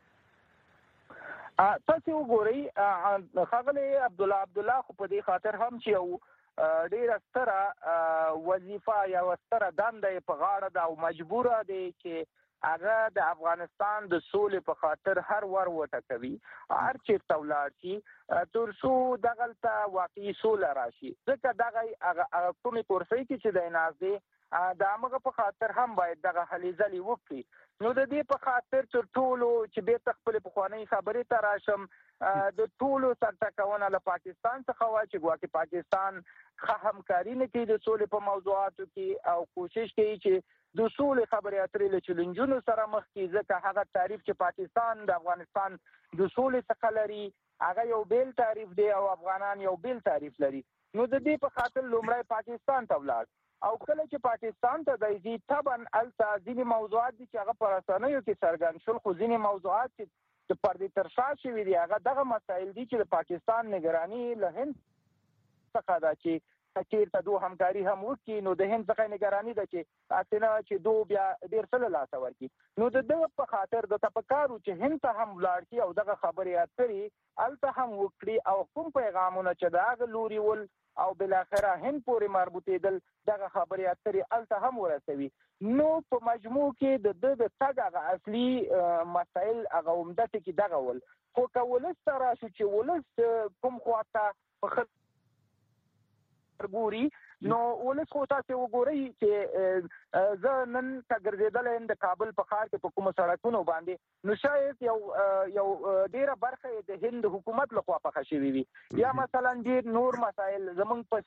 تاسو وګورئ ښاغلی عبدالله خو په دې خاطر هم چې یو ډیره ستره وظیفه یا ستره دنده په غاړه ده او مجبوره دی چې هغه د افغانستان د سولې په خاطر هر ور وټکوي هر چیرته ولاړ شي تر څو دغلته واقعي سوله راشي ځکه دغه کومې کرسۍ کې چې دی ناست دی دا موږ په خاطر هم باید دغه هلې ځلې وکړي. نو د دې په خاطر تر ټولو چې بیرته خپلې پخوانۍ خبرې ته راشم، د ټولو سر ټکونه له پاکستان څخه وه چې ګواکې پاکستان ښه همکاري نه کوي د سولې په موضوعاتو کې او کوشش کوي چې د سولې خبرې اترې له چیلنجونو سره مخ کړي، ځکه هغه تعریف چې پاکستان د افغانستان د سولې څخه لري هغه یو بیل تعریف دی او افغانان یو بیل تعریف لري. نو د دې په خاطر لومړی پاکستان ته ولاړ او کله چې پاکستان ته د ځي طبعا الته ځینې موضوعات دي چې هغه په رسنیو کې څرګند شول، خو ځینې موضوعات چې د پردې تر شا شوي دي هغه دغه مسایل دي چې د پاکستان نگراني له هند څخه ده چې چېرته دو همکاري هم وکړي. نو د هند څخه نگراني ده چې اسنه چې دو بیا ډېر څه له لاسه ورکړي. نو د دغه په خاطر د تفکر چې هند ته هم ولاړ شي او دغه خبرې اترې الته هم وکړي او کوم پیغامونه چې د هغه لوري ول او بالاخره هند پورې مربوطېدل دغه خبرې اترې الته هم ورسوي. نو په مجموع کې د تګ هغه اصلي مسایل هغه عمده ټکي دغه ول. خو که ولس ته راشو چې ولس کوم خواته په ګوري، نو ولس خو تاسو وګورئ چې زه نن ګرځېدلی یم د کابل په ښار کې په کومو سړکونو باندې، نو شاید یو ډېره برخه یې د هند حکومت لخوا پخه شوي وي، یا مثلا ډېر نور مسایل زموږ په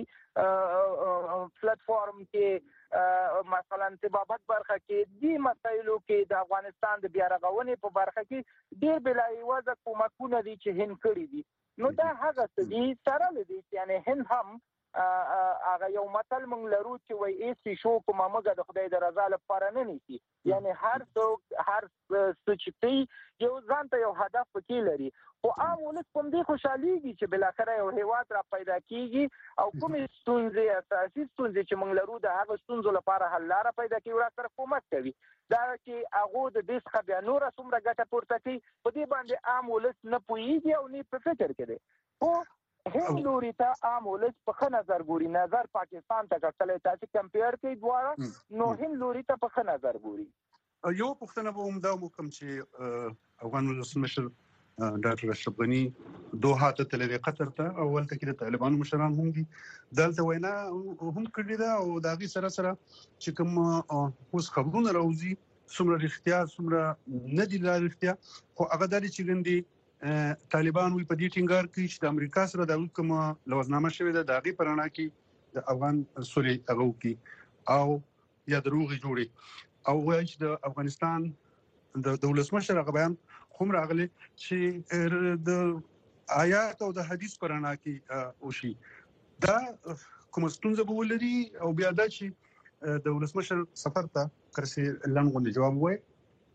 صحي پلیټفارم کې مثلا طبابت برخه کې دې مسایلو کې د افغانستان د بیا رغونې په برخه کې ډېر بلایوازه کومکونه دي چې هند کړي دي. نو دا هغه څه دي سره له دې چې یعنې هند هم هغه یو متل موږ لرو چې وایي ایسي شو کومه موږ د خدای د رضا لپاره نه نیسي، یعنی هر څوک هر څه چې کوي یو ځان ته یو هدف پکې لري. خو عام ولس په دې خوشحالېږي چې بالاخره یو هیواد را پیدا کېږي او کومې ستونزې اساسي ستونزې چې موږ لرو د هغه ستونزو لپاره حل لاره پیدا کوي، ورسره کومک کوي. دا چې هغه د دې څخه بیا نوره څومره ګټه پورته کوي په دې باندې عام ولس نه پوهېږي او نه په فکر کې دی. خو هند لوري ته عام ولس په ښه نظر ګوري، نظر پاکستان ته کله تاسو کمپیر کوي دواړه، نو هند لوري ته په ښه نظر ګوري. یو پوښتنه به هم دا وکړم چې افغان ولسمشر ډاکټر اشرف غني دوحه ته تللی قطر ته، اول ته کې د طالبانو مشران هم دي دلته وینا هم کړې ده او د هغې سره سره چې کوم اوس خبرونه راوځي څومره رښتیا څومره نه دي لا رښتیا، خو هغه دا دي چې ګندې طالبان وي په دې ټینګار کوي چې د امریکا سره د کوم لوزنامه شوې ده د هغې په رڼا کې د افغان سولې هغه وکړي او یا دروغ جوړي او وایي چې د افغانستان د ولسمشر هغه بیان هم راغلی چې د آیات او د حدیث په رڼا کې وشي. دا کوم ستونزه به ولري او بیا دا چې د ولسمشر سفر ته کرسي لنغونډه جواب وایي.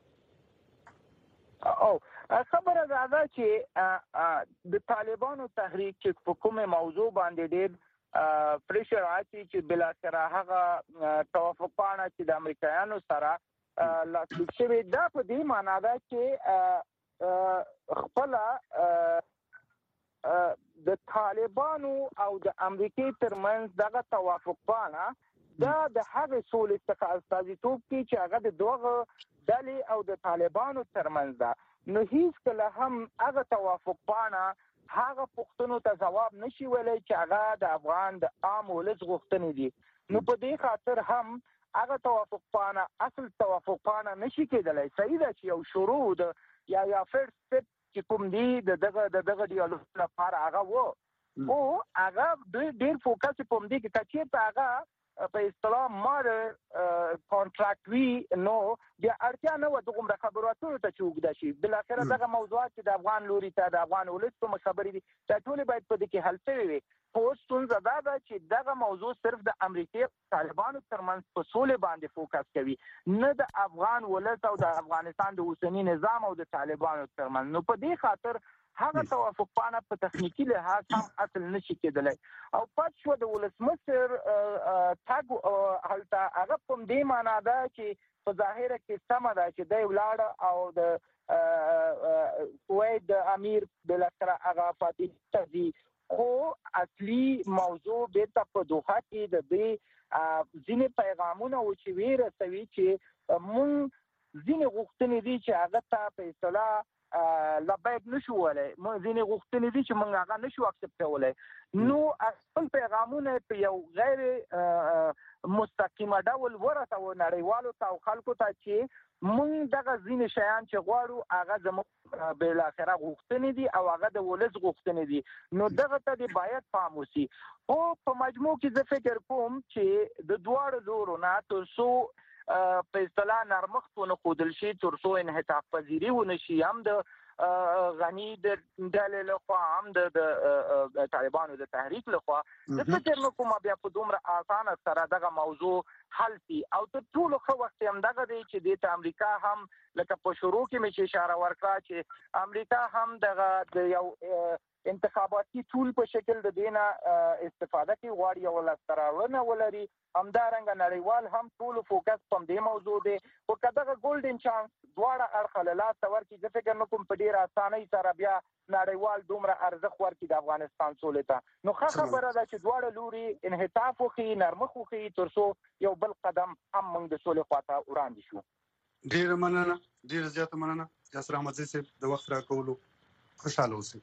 او خبره ده چې د طالبانو تحریک چې په کومه موضوع باندې ډېر پریشر راځي چې بلاخره هغه توافق پاڼه چې د امریکایانو سره لاسلیک شوی دا په دې معنا ده چې خپل د طالبانو او د امریکای ترمنځ دغه توافق پاڼه دا د هغه سولې څخه استازیتوب کوي چې هغه د دوه ډلې او د طالبانو ترمنځ ده. نو هیڅ کله هم هغه توافق پاڼه هغه پوښتنو ته ځواب نشي ویلی چې هغه د افغان د عام ولس غوښتنې دي. نو په دې خاطر هم هغه توافق پاڼه اصل توافق پاڼه نشي کېدلی. صحیح ده چې یو شروع د یا فرست سټپ چې کوم دی دغه ډیالوګ لپاره هغه او هغه ډېر فوکس په دې کې چې هغه په اصطلاح ماډر کانټراکټ وی نو بیا اړتیا نه و دغه خبرو اترو ته چې وګدا شي. بالاخره دغه موضوعات چې د افغان لوري ته د افغان ولس په خبرې دي دا ټول باید په دې کې حل شوي وي. خو ستونزه دا ده چې دغه موضوع صرف د امریکای طالبانو ترمنځ په سولې باندې فوکس کوي، نه د افغان ولس او د افغانستان د اوسنی نظام او د طالبانو ترمنځ. نو په دې خاطر هغه توافق پاڼه په تخنیکی لحاظ هم اصل نشي کېدلی. او پات شو د ولسمشر تاګ هلته هغه په دې معنا ده چې په ظاهره کې سمه ده چې دی ولاړ او د کویت د امیر بالاخره هغه پاتې ځي، خو اصلي موضوع بیرته په دوحه کې د دې ځینې پیغامونه و چې ویې رسوي چې مونږ ځینې غوښتنې دي چې هغه ته په اصطلاح لبیک نشو ولای مونږ ځینې غوښتنې دي چې مونږ هغه نشو اکسپټولای نو خپل پیغامونه په یو غیر مستقیمه ډول ورته و نړیوالو ته او خلکو ته چې مونږ دغه ځینې شیان چې غواړو هغه زموږ بل اخره غوښتنې دي او هغه د ولس غوښتنې دي نو دغه ته د باید پام وشي او په مجموع کې زه فکر کوم چې د دواړو لورو نه تر څو په اصطلاح نرمښت ونه ښودل شي تر څو انعطاف پذیري ونه شي هم د غني د ډلې لخوا هم د طالبانو د تحریک لخوا د فکر نو کومه بیا په دومره اسانه سره دغه موضوع حل شي او تر ټولو ښه وخت هم دغه دی چې د امریکا هم لکه په شروع کې مې اشاره ورکړه چې امریکا هم دغه د یو انتخاباتي ټول په شکل د دینه استفاده کوي غواړي یو لستراونه ولري همدارنګه نړیوال هم ټول فوکس په دې موضوع دی او کداغه ګولډن چانس دواړه اړخ له لاس ورکړي د فکر نو کوم په ډیر اسانۍ سره بیا نړیوال دومره ارزښت ورکړي د افغانستان سولته نو خبره ده چې دواړه لوري انعطاف وکړي نرمښت وکړي تر څو یو بل قدم هم موږ د سولې خواته وړاندې شو ډیر مننه ډیر زیاته مننه یاسر احمد زی صاحب د وخت راکولو خوشاله اوسئ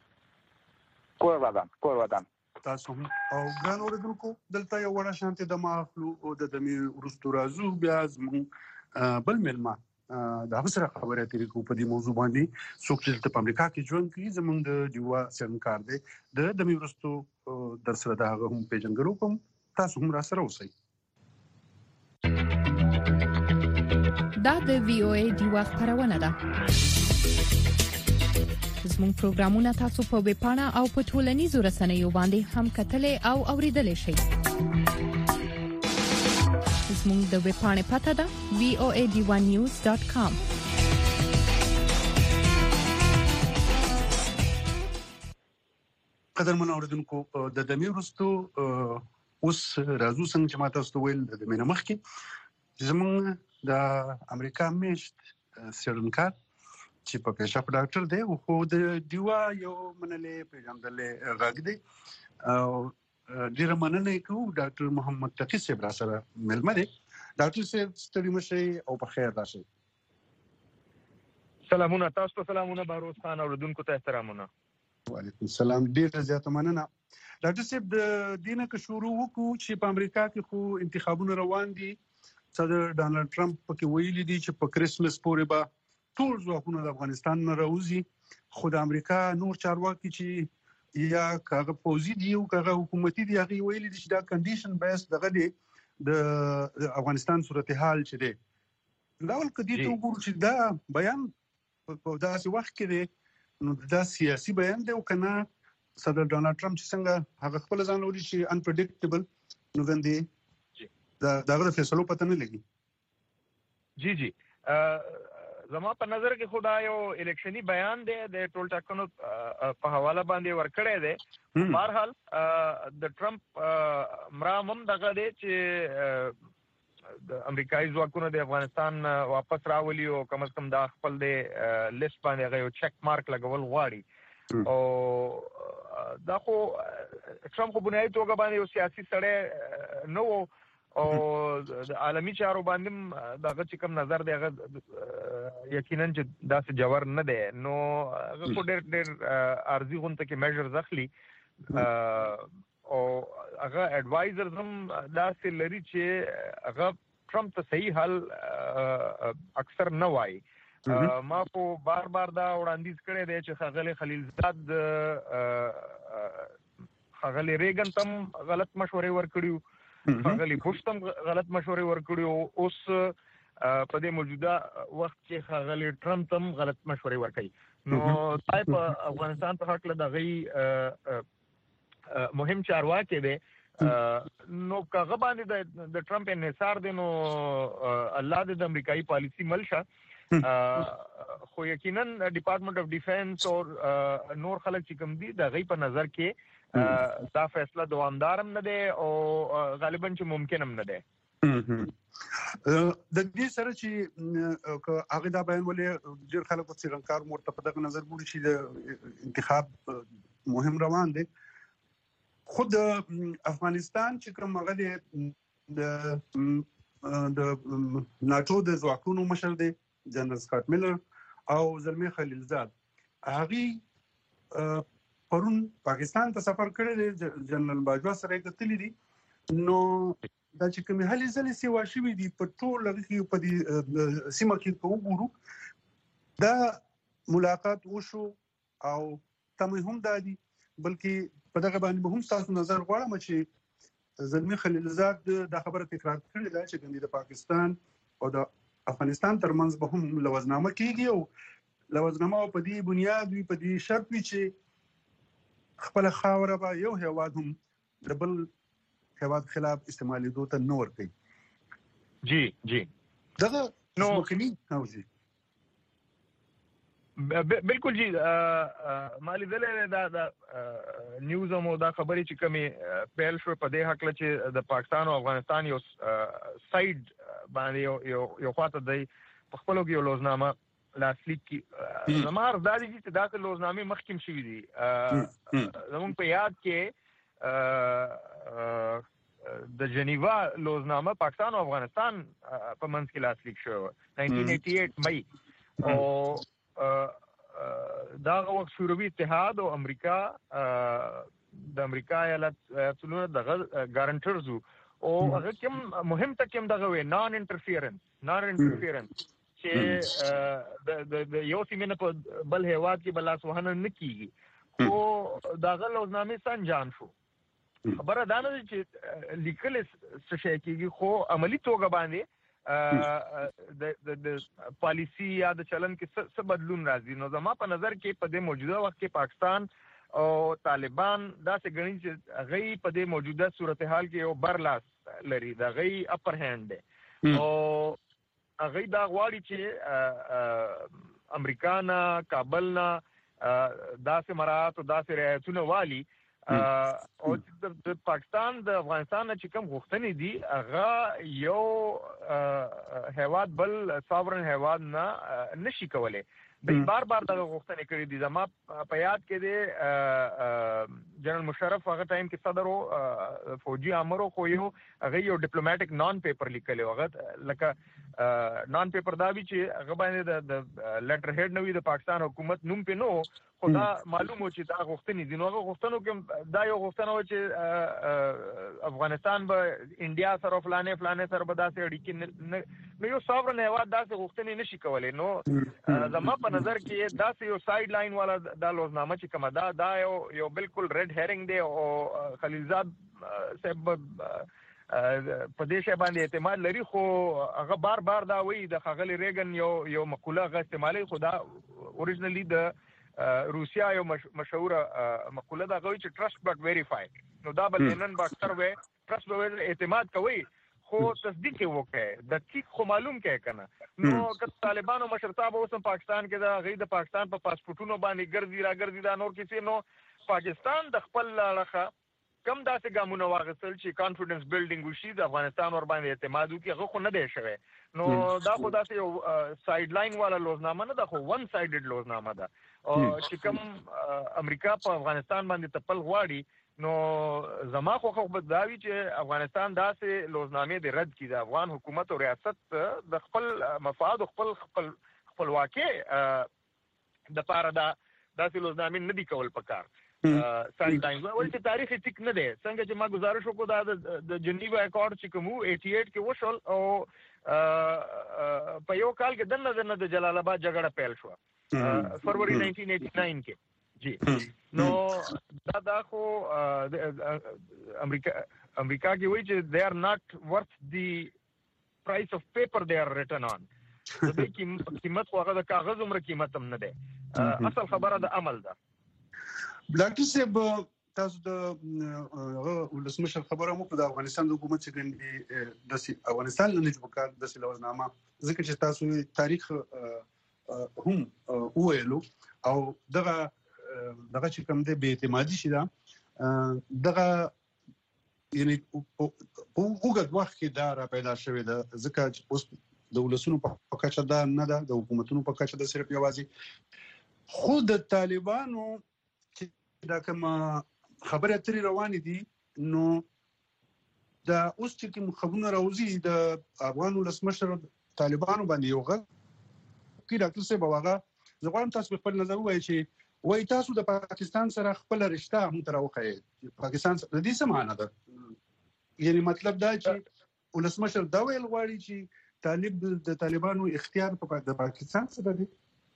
کور ودان تاسو هم او ګران اوریدونکو دلته یو وړه شانتي د ماخلو او د دمي ورستو رازو بیا زمون بل ملما د هغه سره خبرې اترې کو په دې موضوع باندې څوک چې په امریکا کې ژوند کوي زمون د جوا سرنکار دی د دمي ورستو در سره دا هم پیژنګرو کوم تاسو هم را سره اوسئ دا د وی او ای جوا خبرونه ده زموږ پروګرامونه تاسو په ویب پاڼه او په ټولنیزو رسنیو باندې هم کتلې او اوریدلې شئ. زموږ د ویب پاڼې پته ده voad1news.com. قدرمن اوریدونکو د دمي ورستو اوس راځو څنګه چې ماته ستویل د مینه مخ کې زموږ د امریکا میشت سرنکار چې په پیښه په ډاکټر دی او خو د دیوا یو منلې پیغامدلې غږ دی او ډیر مننه کوم ډاکټر محمد تقی صاحب را سره ملمه دی ډاکټر صاحب ستړي مشي او په خیر راشي سلامونه تاسو ته سلامونه بهروز خان اوریدونکو ته احترامونه وعلیکم السلام ډیر زیاته مننه ډاکټر صاحب د دینه کې شروع وکړو چې په امریکا کې خو انتخابونه روان دي صدر ډانلډ ټرمپ پکې ویلي دي چې په کریسمس پورې به ټول ځواکونه د افغانستان نه راوځي خو د امریکا نور چارواکي چې یا کاغه پوزي دی او کاغه حکومتي دی هغه ویلي دي چې دا کنډیشن بیس دغه دی د افغانستان صورتحال چې دی لاول کدي ته وګورو چې دا بیان په داسې وخت کې دی نو دا سیاسي بیان دی او کنه صدر ډانلډ ټرمپ چې څنګه هغه خپل ځان لوري چې انپریډکټیبل نو غندي دا فیصلو پته نه لګي جی زما په نظر کې خدا یو الیکشنی بیان دی د ټول ټاکنو په حواله باندې ورکړی دی بهرحال د ټرمپ مرامم دغه دی چې د امریکایي ځواکونو د افغانستان واپس راولي او کم از کم د خپل د لیست باندې یو چک مارک لګول غواړي او دا خو ټرمپ په بنیادی توګه باندې یو سیاسي سړی نو او د عالمي چارو باندې دغه چې کوم نظر دی هغه یقینا چې داسې جوړ نه دی نو هغه کو ډېر ارزي غونته کې میجرز اخلي او هغه اډوایزرز هم داسې لري چې هغه ټرمپ ته صحیح حل اکثر نه وایي ما په بار دا وړاندیز کړی دی چې خغلی خلیلزاد خغلی ریګن تم غلط مشورې ورکړیو خغلی بوش تم غلط مشورې ورکړیو اوس په دې موجوده وخت کې خغلی ټرمپ تم غلط مشورې ورکړي نو تای په افغانستان په حق له دغه مهم چارواکي دی نو کغه باندې د ټرمپ انحصار دی نو الله د امریکایي پالیسی ملشه خو یقینا ډپارټمنټ اف ډیفنس او نور خلک چې کوم دي د غي په نظر کې دا فیصله دوامدارم نه دی او غالبا چې ممکن هم نه دی د دې سره چې هغه دا بیان ولې ډېر خلک په سرنکار مرتبط دغه نظر ګوري چې د انتخاب مهم روان دی خود افغانستان چې کوم هغه د ناتو د ځواکونو مشر دی جنرال سکاټ میلر او زلمي خلیلزاد هغه پرون پاکستان ته سفر کړی دی، جنرال باجوا سره کتلی دي. نو دا چې کومه هلي ځلې سیوا شوې دي په ټول لږ په دې سیمه کې په وګورو دا ملاقات وشو او تمه هم دادي، بلکې په دغه باندې به هم تاسو نظر غواړم چې زلمي خلیلزاد د خبره تکرار کړې ده چې د پاکستان او د افغانستان ترمنځ به هم لوزنامه کیږي او لوزنامه په دې بنیاد وي، په دې شرط وي چې خپل خاوره به یو هیواد هم د بل هیواد خلاف استعمالېدو ته نه ورکوي. جی دغه نو مخنی اوځي بالکل جی مالي دلته دا نیوز مو دا خبرې چې کمی پیل شو په دې حق چې د پاکستان او افغانستان یو ساید باندې یو خاطر دی په خپلو کې یو لوزنامه لاسلیک کی زمار د دې چې دا لوزنامه مخکیم شوې دي زموږ په یاد کې د جنیوا لوزنامه پاکستان او افغانستان په منځ کې لاسلیک شو 1988 مئی او دا وخت شوروي اتحاد او امریکا د امریکا ایالتونو د ګارانټرز او هغه کوم مهم تکم دغه وی نان انټرفیرنس چې د یو سیمه په بل هیواد کې بل اسوهنه نه کیږي خو دغه لوزنامه سنجام شو. خبره دا نه چې لیکل څه شي کیږي خو عملی توګه باندې د پالیسی یا د چلن کې څه بدلون راځي. نو زما په نظر کې په دې موجوده وخت کې پاکستان او طالبان دا څه غني چې غي په دې موجوده صورتحال کې یو برلاس لري، دا غي اپر هاند دی او هغه دا غواړي چې امریکا نه کابل نه داسې مرات او داسې رعایتونه والی او د پاکستان د افغانستان چې کوم غوښتنې دي هغه یو هیواد بل ساورن هیواد نه نشي کولای. د بار دغه غوښتنې کړې دي. زما په یاد کې دی جنرال مشرف هغه ټایم کې صدر او فوجي امر خو هغه یو ډیپلوماټیک نان پیپر لیکلی هغه لکه نان پیپر دا وی چې هغه باندې د لیټر هډ نوې د پاکستان حکومت نوم په نو خو دا معلومه چې دا غوښتنې دي. نو هغه غوښتنو کې دا یو غوښتنه و چې افغانستان به انډیا سره فلانه سره به داسې اړیکې نو یو ساورن هیواد داسې غوښتنې نشي کولای. نو زما په نظر کې داسې یو ساید لاین والا دا لوزنامه چې کومه دا یو بالکل ریډ هیرنګ دی او خلیلزاد صاحب په دې شی باندې اعتماد لري خو هغه بار دا وایي د خغلی ریګن یو مقوله غو استعمالي خو دا اوریجنلی د روسیا یو مشهوره مقوله دا غوي چې ټرست بټ ویریفای. نو دا بل نن با اکثر وې ټرست به اعتماد کوي خو تصدیق وکړي د دقیق خو معلوم کې کنه. نو که طالبانو مشرتابه اوس پاکستان کې دا غي د پاکستان په پاسپورتونو باندې ګرځي دا نور کسی نو پاکستان د خپل لړخه کم داسې ګامونه واغستل چې کانفیډنس بیلډینګ وشي د افغانستان ور باندې اعتماد وکړي هغه خو نه دی شوی. نو دا خو داسې یو ساید لاین والا لوزنامه نه ده خو ون سایډډ لوزنامه ده او چې کوم امریکا په افغانستان باندې تپل غواړي نو زما خو بداوی چې افغانستان داسې لوزنامه د رد کړي د افغان حکومت او ریاست د خپل مفاد او خپلواکي د پاره داسې لوزنامه نه دی کول پکار. سانټایم ول چې تاریخ ټیک نه دی څنګه چې ما گزارش وکړ د جنیوا اکارډ چې کوم 88 کې وشول او په یو کال کې دنه د جلال آباد جګړه پیل شو فروری 1989 کې. جی نو دا خو امریکا کې وایي چې they are not worth the price of paper they are written on. د دې قیمت خو هغه د کاغذ عمر قیمت هم نه دی. اصل خبره د عمل ده. بلاکټ صاحب تاسو د ولسمشر خبره مو په افغانستان د حکومت چې ګندي د افغانستان نه جوړ د لوزنامه ځکه چې تاسو تاریخ هم ویلو او دغه چې کوم د بې اعتمادي شي دغه یعنی په وګړو وخت کې دا را پیدا شوې ده ځکه چې اوس د ولسونو په کچه دا نه ده د حکومتونو په کچه د صرف یوازې خود د طالبانو دا کوم خبره تری روانې دي نو دا اوس چې کوم خبرونه راوځي د افغان ولسمشر طالبانو باندې یو غږ کې ډاکټر صاحب واغه زه غواړم تاسو په خپل نظر ووایئ چې وایي تاسو د پاکستان سره خپل رشته هم تر وخی پاکستان سره د دې څه معنا ده یعنی مطلب دا چې ولسمشر دا ویل غواړي چې طالب د طالبانو اختیار په پاکستان سره دی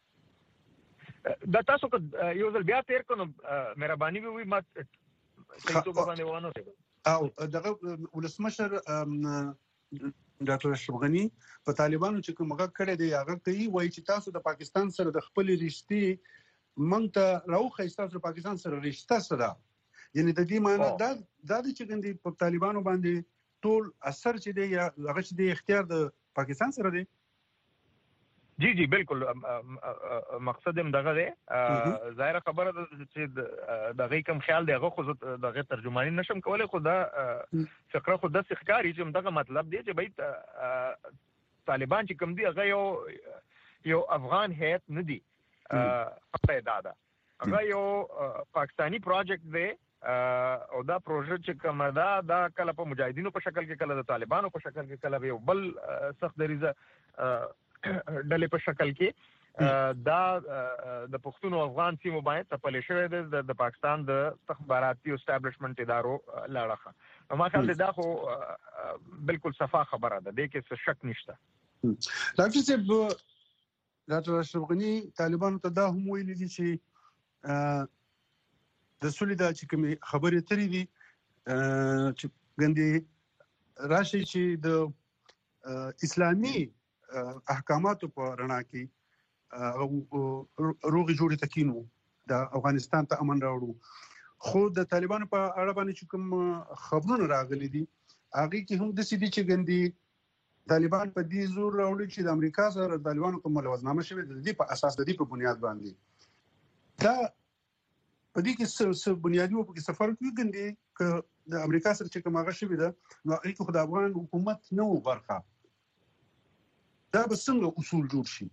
دا تاسو یو ځل بیا تیر کړو مهرباني وي ما تاسو باندې وانه او دغه ولسمشر ډاکټر اشرف غنی په طالبانو چې کوم غږ کړی دی هغه کوي وایي چې تاسو د پاکستان سره د خپل رشتې مونږ ته راوخی تاسو د پاکستان سره رشته سره یعنی د دې معنی دا چې ګندې په طالبانو باندې ټول اثر چې دی هغه چې دی اختیار د پاکستان سره دی جی بالکل مقصد هم دغه دی ظاهر خبره ده چې دغه کوم خیال دی هغه خو دغه ترجمانی نشم کولای خو دا فکر خو د ښکاری چې دغه مطلب دی چې بای طالبان چې کوم دی هغه یو افغان هیت نه دی پیدا ده هغه یو پاکستانی پروجیکټ دی او دا پروژه چې کوم دا کله په مجاهدینو په شکل کې کله د طالبانو په شکل کې کله یو بل سخت دریزه ډلې په شکل کې دا د پښتون او افغان سیمو باندې تپلې شوې د پاکستان د استخباراتي اسټابلیشمنت ادارو لاړه ما خیال دا خو بالکل صفا خبره ده د کې څه شک نشته ډاکټر صاحب ډاکټر اشرف غنی طالبانو ته دا هم ویلي دي چې د سولې د چې کوم خبرې ترې دي چې ګندې راشي چې د اسلامي احکاماتو په رڼا کې روغې جوړې تکینو د افغانستان ته امن راوړو خو د طالبانو په اړه باندې چې کوم خبرونه راغلي دي هغه کې هم د سیدي چې ګندې طالبان په دې زور راوړي چې د امریکا سره د طالبانو کوم ملوثنامه شوی د دې په اساس د دې په بنیاد باندې دا په دې کې څه بنیادی او په سفر کې ګندې ک د امریکا سره چې کوم هغه شوی ده نو هغه خو د افغان حکومت نه و برخه دا به څنګه اصول جوړ شي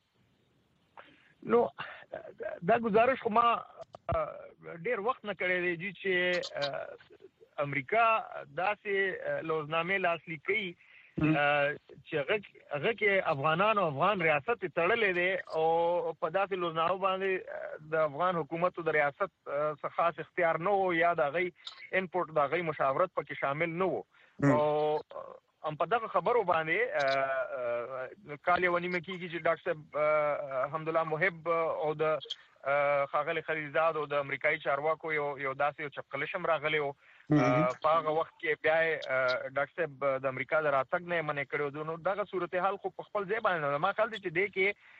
نو دا گزارش خو ما ډیر وخت نه کړی دی چې امریکا داسې لوزنامه لاسلیک کوي چې هغه کې افغانان او افغان ریاست تړلې دي او په داسې لوزنامو باندې د افغان حکومت د ریاست څخه خاص اختیار نه وو یا د غي انپورټ د غي مشاورت پکې شامل نه وو او ام په دغه خبرو باندې کال ونی مکیږي چې ډاکټر صاحب حمدالله محب او د خاغلی خلیلزاد او د امریکایي چارواکو یو داسې چپقلشم راغلی او په هغه وخت کې بیا ډاکټر صاحب د امریکا د راتګ نه منې کړو نو دغه صورتحال خو په خپل ځای باندې ما خیال دی چې دی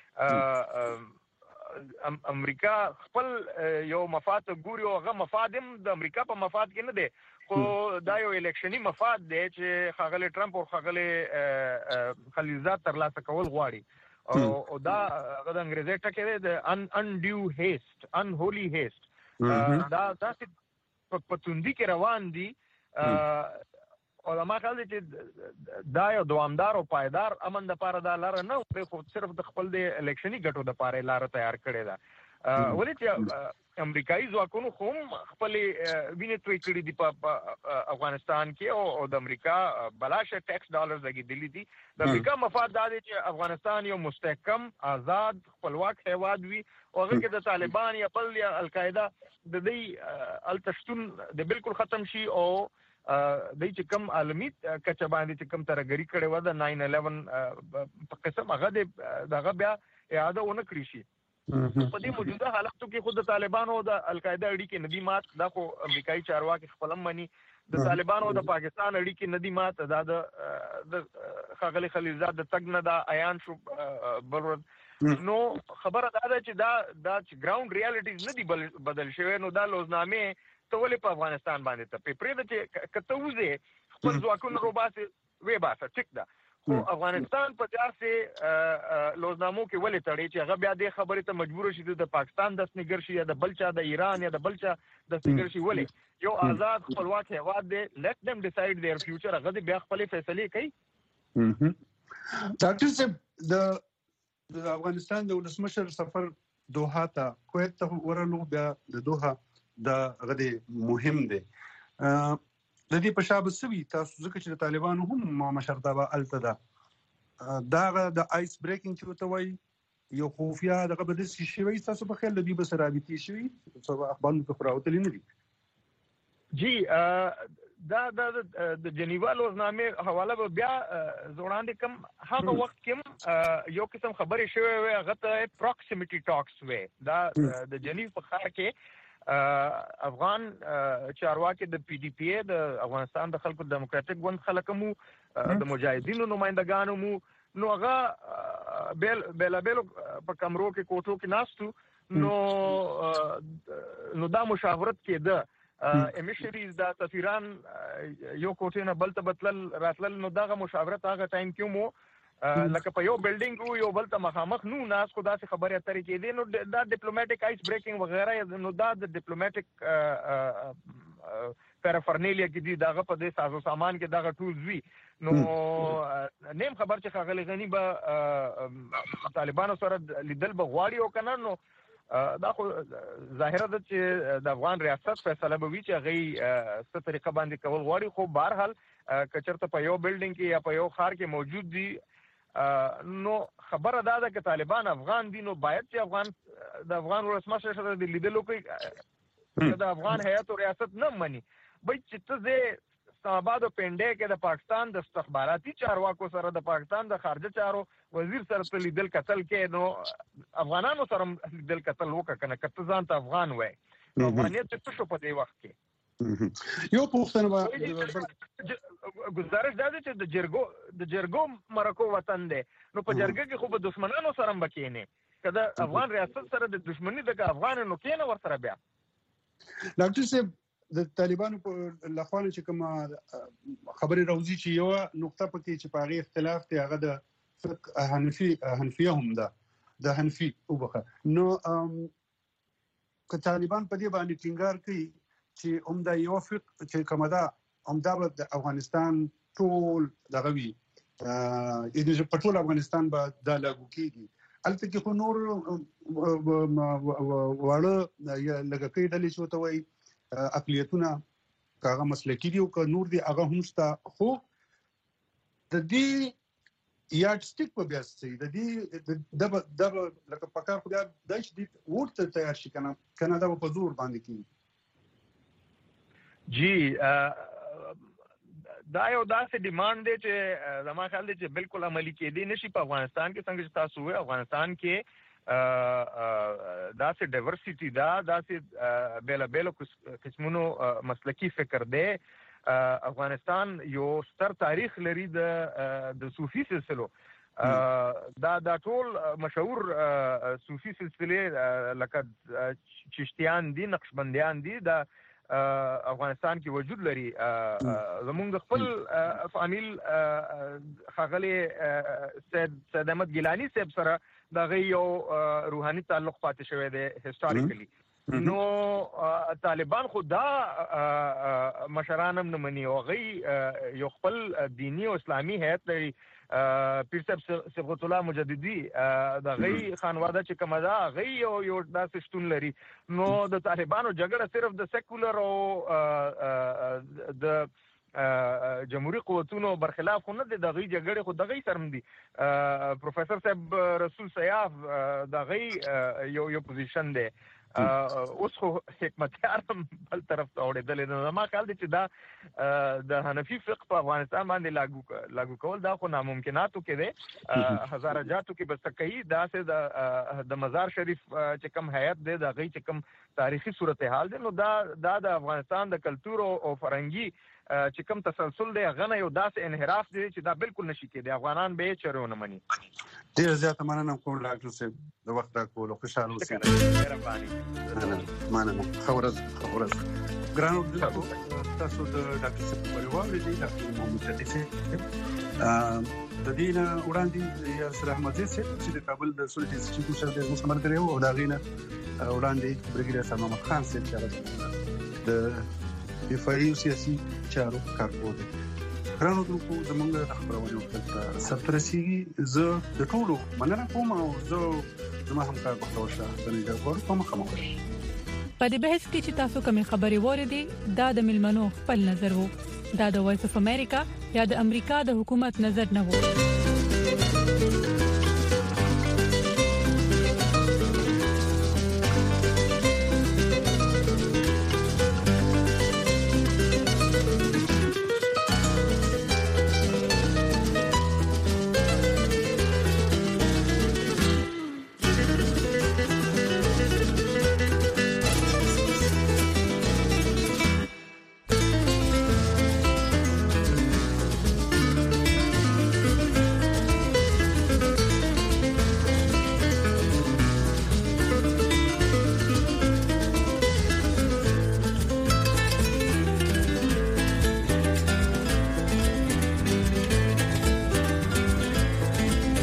کې امریکا خپل یو مفاد ګوري او هغه مفاد هم د امریکا په مفاد کې نه دی خو دا یو الیکشنی مفاد دی چې خاغلی ټرمپ او خاغلی خلیلزاد ترلاسه کول غواړي او دا هغه د انګریزي ټکی دی د undue haste unholy haste دا داسې په توندي کې روان دي او ما خیال دی چې دا یو دوامدار او پایدار امن د پاره دا لاره نه خو صرف د خپل د الیکشنی ګټو د پاره لاره تیار کړې ده ولې چې امریکایي ځواکونو هم خپل وینې توی کړي دي په افغانستان کې او د امریکا بلاشه ټیکس ډالرز لګېدلي دي د امریکا مفاد دا دی چې افغانستان یو مستحکم آزاد خپلواک هیواد وي او هغه کې د طالبان یا بل یا القاعده د دې التشتون د بالکل ختم شي او د چې کم عالمي کچه باندې چې کم ترګری کړي و د 9/11 په قسم هغه دغه بیا اعاده ونه کړی شي په دې موجوده حالاتو کې خود د طالبانو او د القاعده اړیکې ندي مات دا خو امریکایي چارواکي خپلم مني د طالبانو او د پاکستان اړیکې ندي مات دا د خاغلی خلیلزاد د تګ نه دا عیان شو بلورد نو خبره دا ده چې دا چې ګراوند ریالټیز ندي بدل شوی نو دا لوزنامه ته ولې په افغانستان باندې ته پیپرې ده چې کته وځي خپل ځواکونو روباسي وې باسه ټیک ده خو افغانستان په داسې لوزنامو کې ولې تړي چې هغه بیا د خبرې ته مجبور شي د پاکستان د سنگر شي یا د بلچا د ایران یا د بلچا د سنگر شي ولې یو آزاد خپلواک هیواد دی let them decide their future هغه بیا خپل فیصله کوي ډاکټر صاحب د افغانستان د ولسمشر سفر دوحه ته کویت ته ورلو بیا د دوحه د غدي مهم دی د دې په شابه سوي تاسو ځکه چې د طالبانو هم مشرتابه الته ده دا د آیس بریکینګ چې وته وای یو خفیا دغه بده شي تاسو په خیال د دې بس رابطي شي څو اخبار په خبرو نه دي جی دا د جنیوا لوزنامه حواله به بیا زوړاندې کم هغه وخت کې یو قسم خبرې شوې وي هغه ته پروکسیمیټي ټاکس وي دا د جنیو په ښار کې افغان چارواکي د پی ډی پی اے د افغانستان د خلکو ډیموکراټک ګوند خلک مو د مجاهدینو نمائندګانو مو نو هغه بیل په کمرو کې کوټو کې ناستو نو دا مشاورت کې ده امیشریز دا سفیران یو کوټې نه بل ته بتل راتلل نو دغه مشاورت هغه ټایم کې مو لکه په یو بلډینګ یو بل ته مخامخ نو ناس کو داسې خبرې اترې کې دي نو دا ډیپلوماټیک آیس بریکینګ وغیرہ نو دا د ډیپلوماټیک پیرافرنیلیا کې دي دغه په دې سازو سامان کې دغه ټولز وی نو نیم خبر چې خغلی غنی به طالبانو سره لیدل بغواړي او کنه نو دا خو ظاهره ده چې د افغان ریاست فیصله به وي چې هغه څه طریقه باندې کول غواړي خو بهرحال کچرته په یو بلډینګ کې یا په یو ښار کې موجود دي نو خبره دا ده چې طالبان افغان دي نو باید چې د افغان ولسمشر سره د لیدلو کوي د افغان هیئت او ریاست نه مني بای چې ته اسلام آباد او پنډه کې د پاکستان د استخباراتي چارواکو سره د پاکستان د خارجه چارو وزیر سره لیدل قتل کې نو افغانانو سره لیدل قتل وکړه کنه کته ځان ته افغان وای نو افغانیت څه شو په دې وخت کې یو پوښتنه گزارش دا چې د جرګو مرکو وطن دی نو په جرګه کې خو به دشمنانو سره مبکینه کله افغان ریاست سره د دشمنی د افغانانو کې نه ورسره بیا ډاکټر صاحب د طالبانو په لخوانه چې کوم خبرې راوځي چې یو نقطه پکې چې په هغه اختلاف دی هغه د فقه حنفیه هم ده د حنفي وبخه نو که طالبان په دې باندې ټینګار کوي چې عمده یو فقه چې کومه ده عمده د افغانستان ټول دغه وی د پټول افغانستان به د لاګو کیږي البته کې خو نور واړه لږه کې ډلې شو ته وایي اقلیتونه کاغه مسلکی دی او که نور دی هغه هم ستا خو د دې یاد سټیک په بیا سي د دې د لکه پکار خو د دې ورته تیار شي کنه دا په زور باندې کی جی دا یو داسې ډیماند دی چې زما خیال دی چې بالکل عملی کېدی نشي په افغانستان کې څنګه چې تاسو وایي افغانستان کې داسې ډایورسټي دا داسې بیل قسمونو مسلکی فکر دی افغانستان یو ستر تاریخ لري د صوفي سلسلو دا ټول مشهور صوفي سلسله لکه چشتیان دي نقشبندیان دي دا افغانستان کې وجود لري زمونږ خپل فامیل خغلی سید احمد ګیلانی صاحب سره دا غي یو روحاني تعلق پاتې شوی دی هیستوریکلی نو طالبان خو دا مشران هم نه مني او غي یو خپل دینی او اسلامي هیئت لري پیر صاحب صبغت الله مجددي دا غي خانواده چې کومه دا غي یو داسې شتون لري نو د طالبانو جګړه صرف د سیکولر او د جمهوریت قوتونو برخلاف خو نه د دغه جګړې خو دغه سرم دي پروفیسور صاحب رسول سیاف دغه یو پوزیشن دی اوس خو حکمتیار هم بل طرف ته اورېدل نو ما خیال دی چې دا د حنفي فقه په افغانستان باندې لاګو کول دا خو ناممکناتو کې دی هزاره جاتو کې بس کوي دا سه د مزار شریف چې کوم هیئت دی دا غي چې کوم تاریخي صورتحال دی نو دا د افغانستان د کلچر او فرهنګي چې کوم تسلسل دی غنه یو داسې انحراف دی چې دا بالکل نشي کېدی افغانان به چرونه مني ډیر زیات مننه کوم ډاکټر صاحب د وخت راکولو خوشاله اوسئ مننه خبره ګرانو تاسو د ډاکټر صاحب په وړاندې دی ډاکټر محمد صدیق د دینه وړاندې یاسر احمدزی چې د کابل د سولټ انسټیټیوټ سره د مسمر کړو او دا غینه وړاندې برګیډیر سلمان محمد خان چې د دفاعي سیاسي چارو کارپور دی ګرانو دوکو زمونږ د خبرونو په سرترسي زه د ټولو مننه کوم او زه زما همکار په توګه د نړیوال کوم خبرو په دې بحث کې چې تاسو کومې خبرې وریدي دا د ملمنو خپل نظر وو دا د وایس اف امریکا یا د امریکا د حکومت نظر نه وو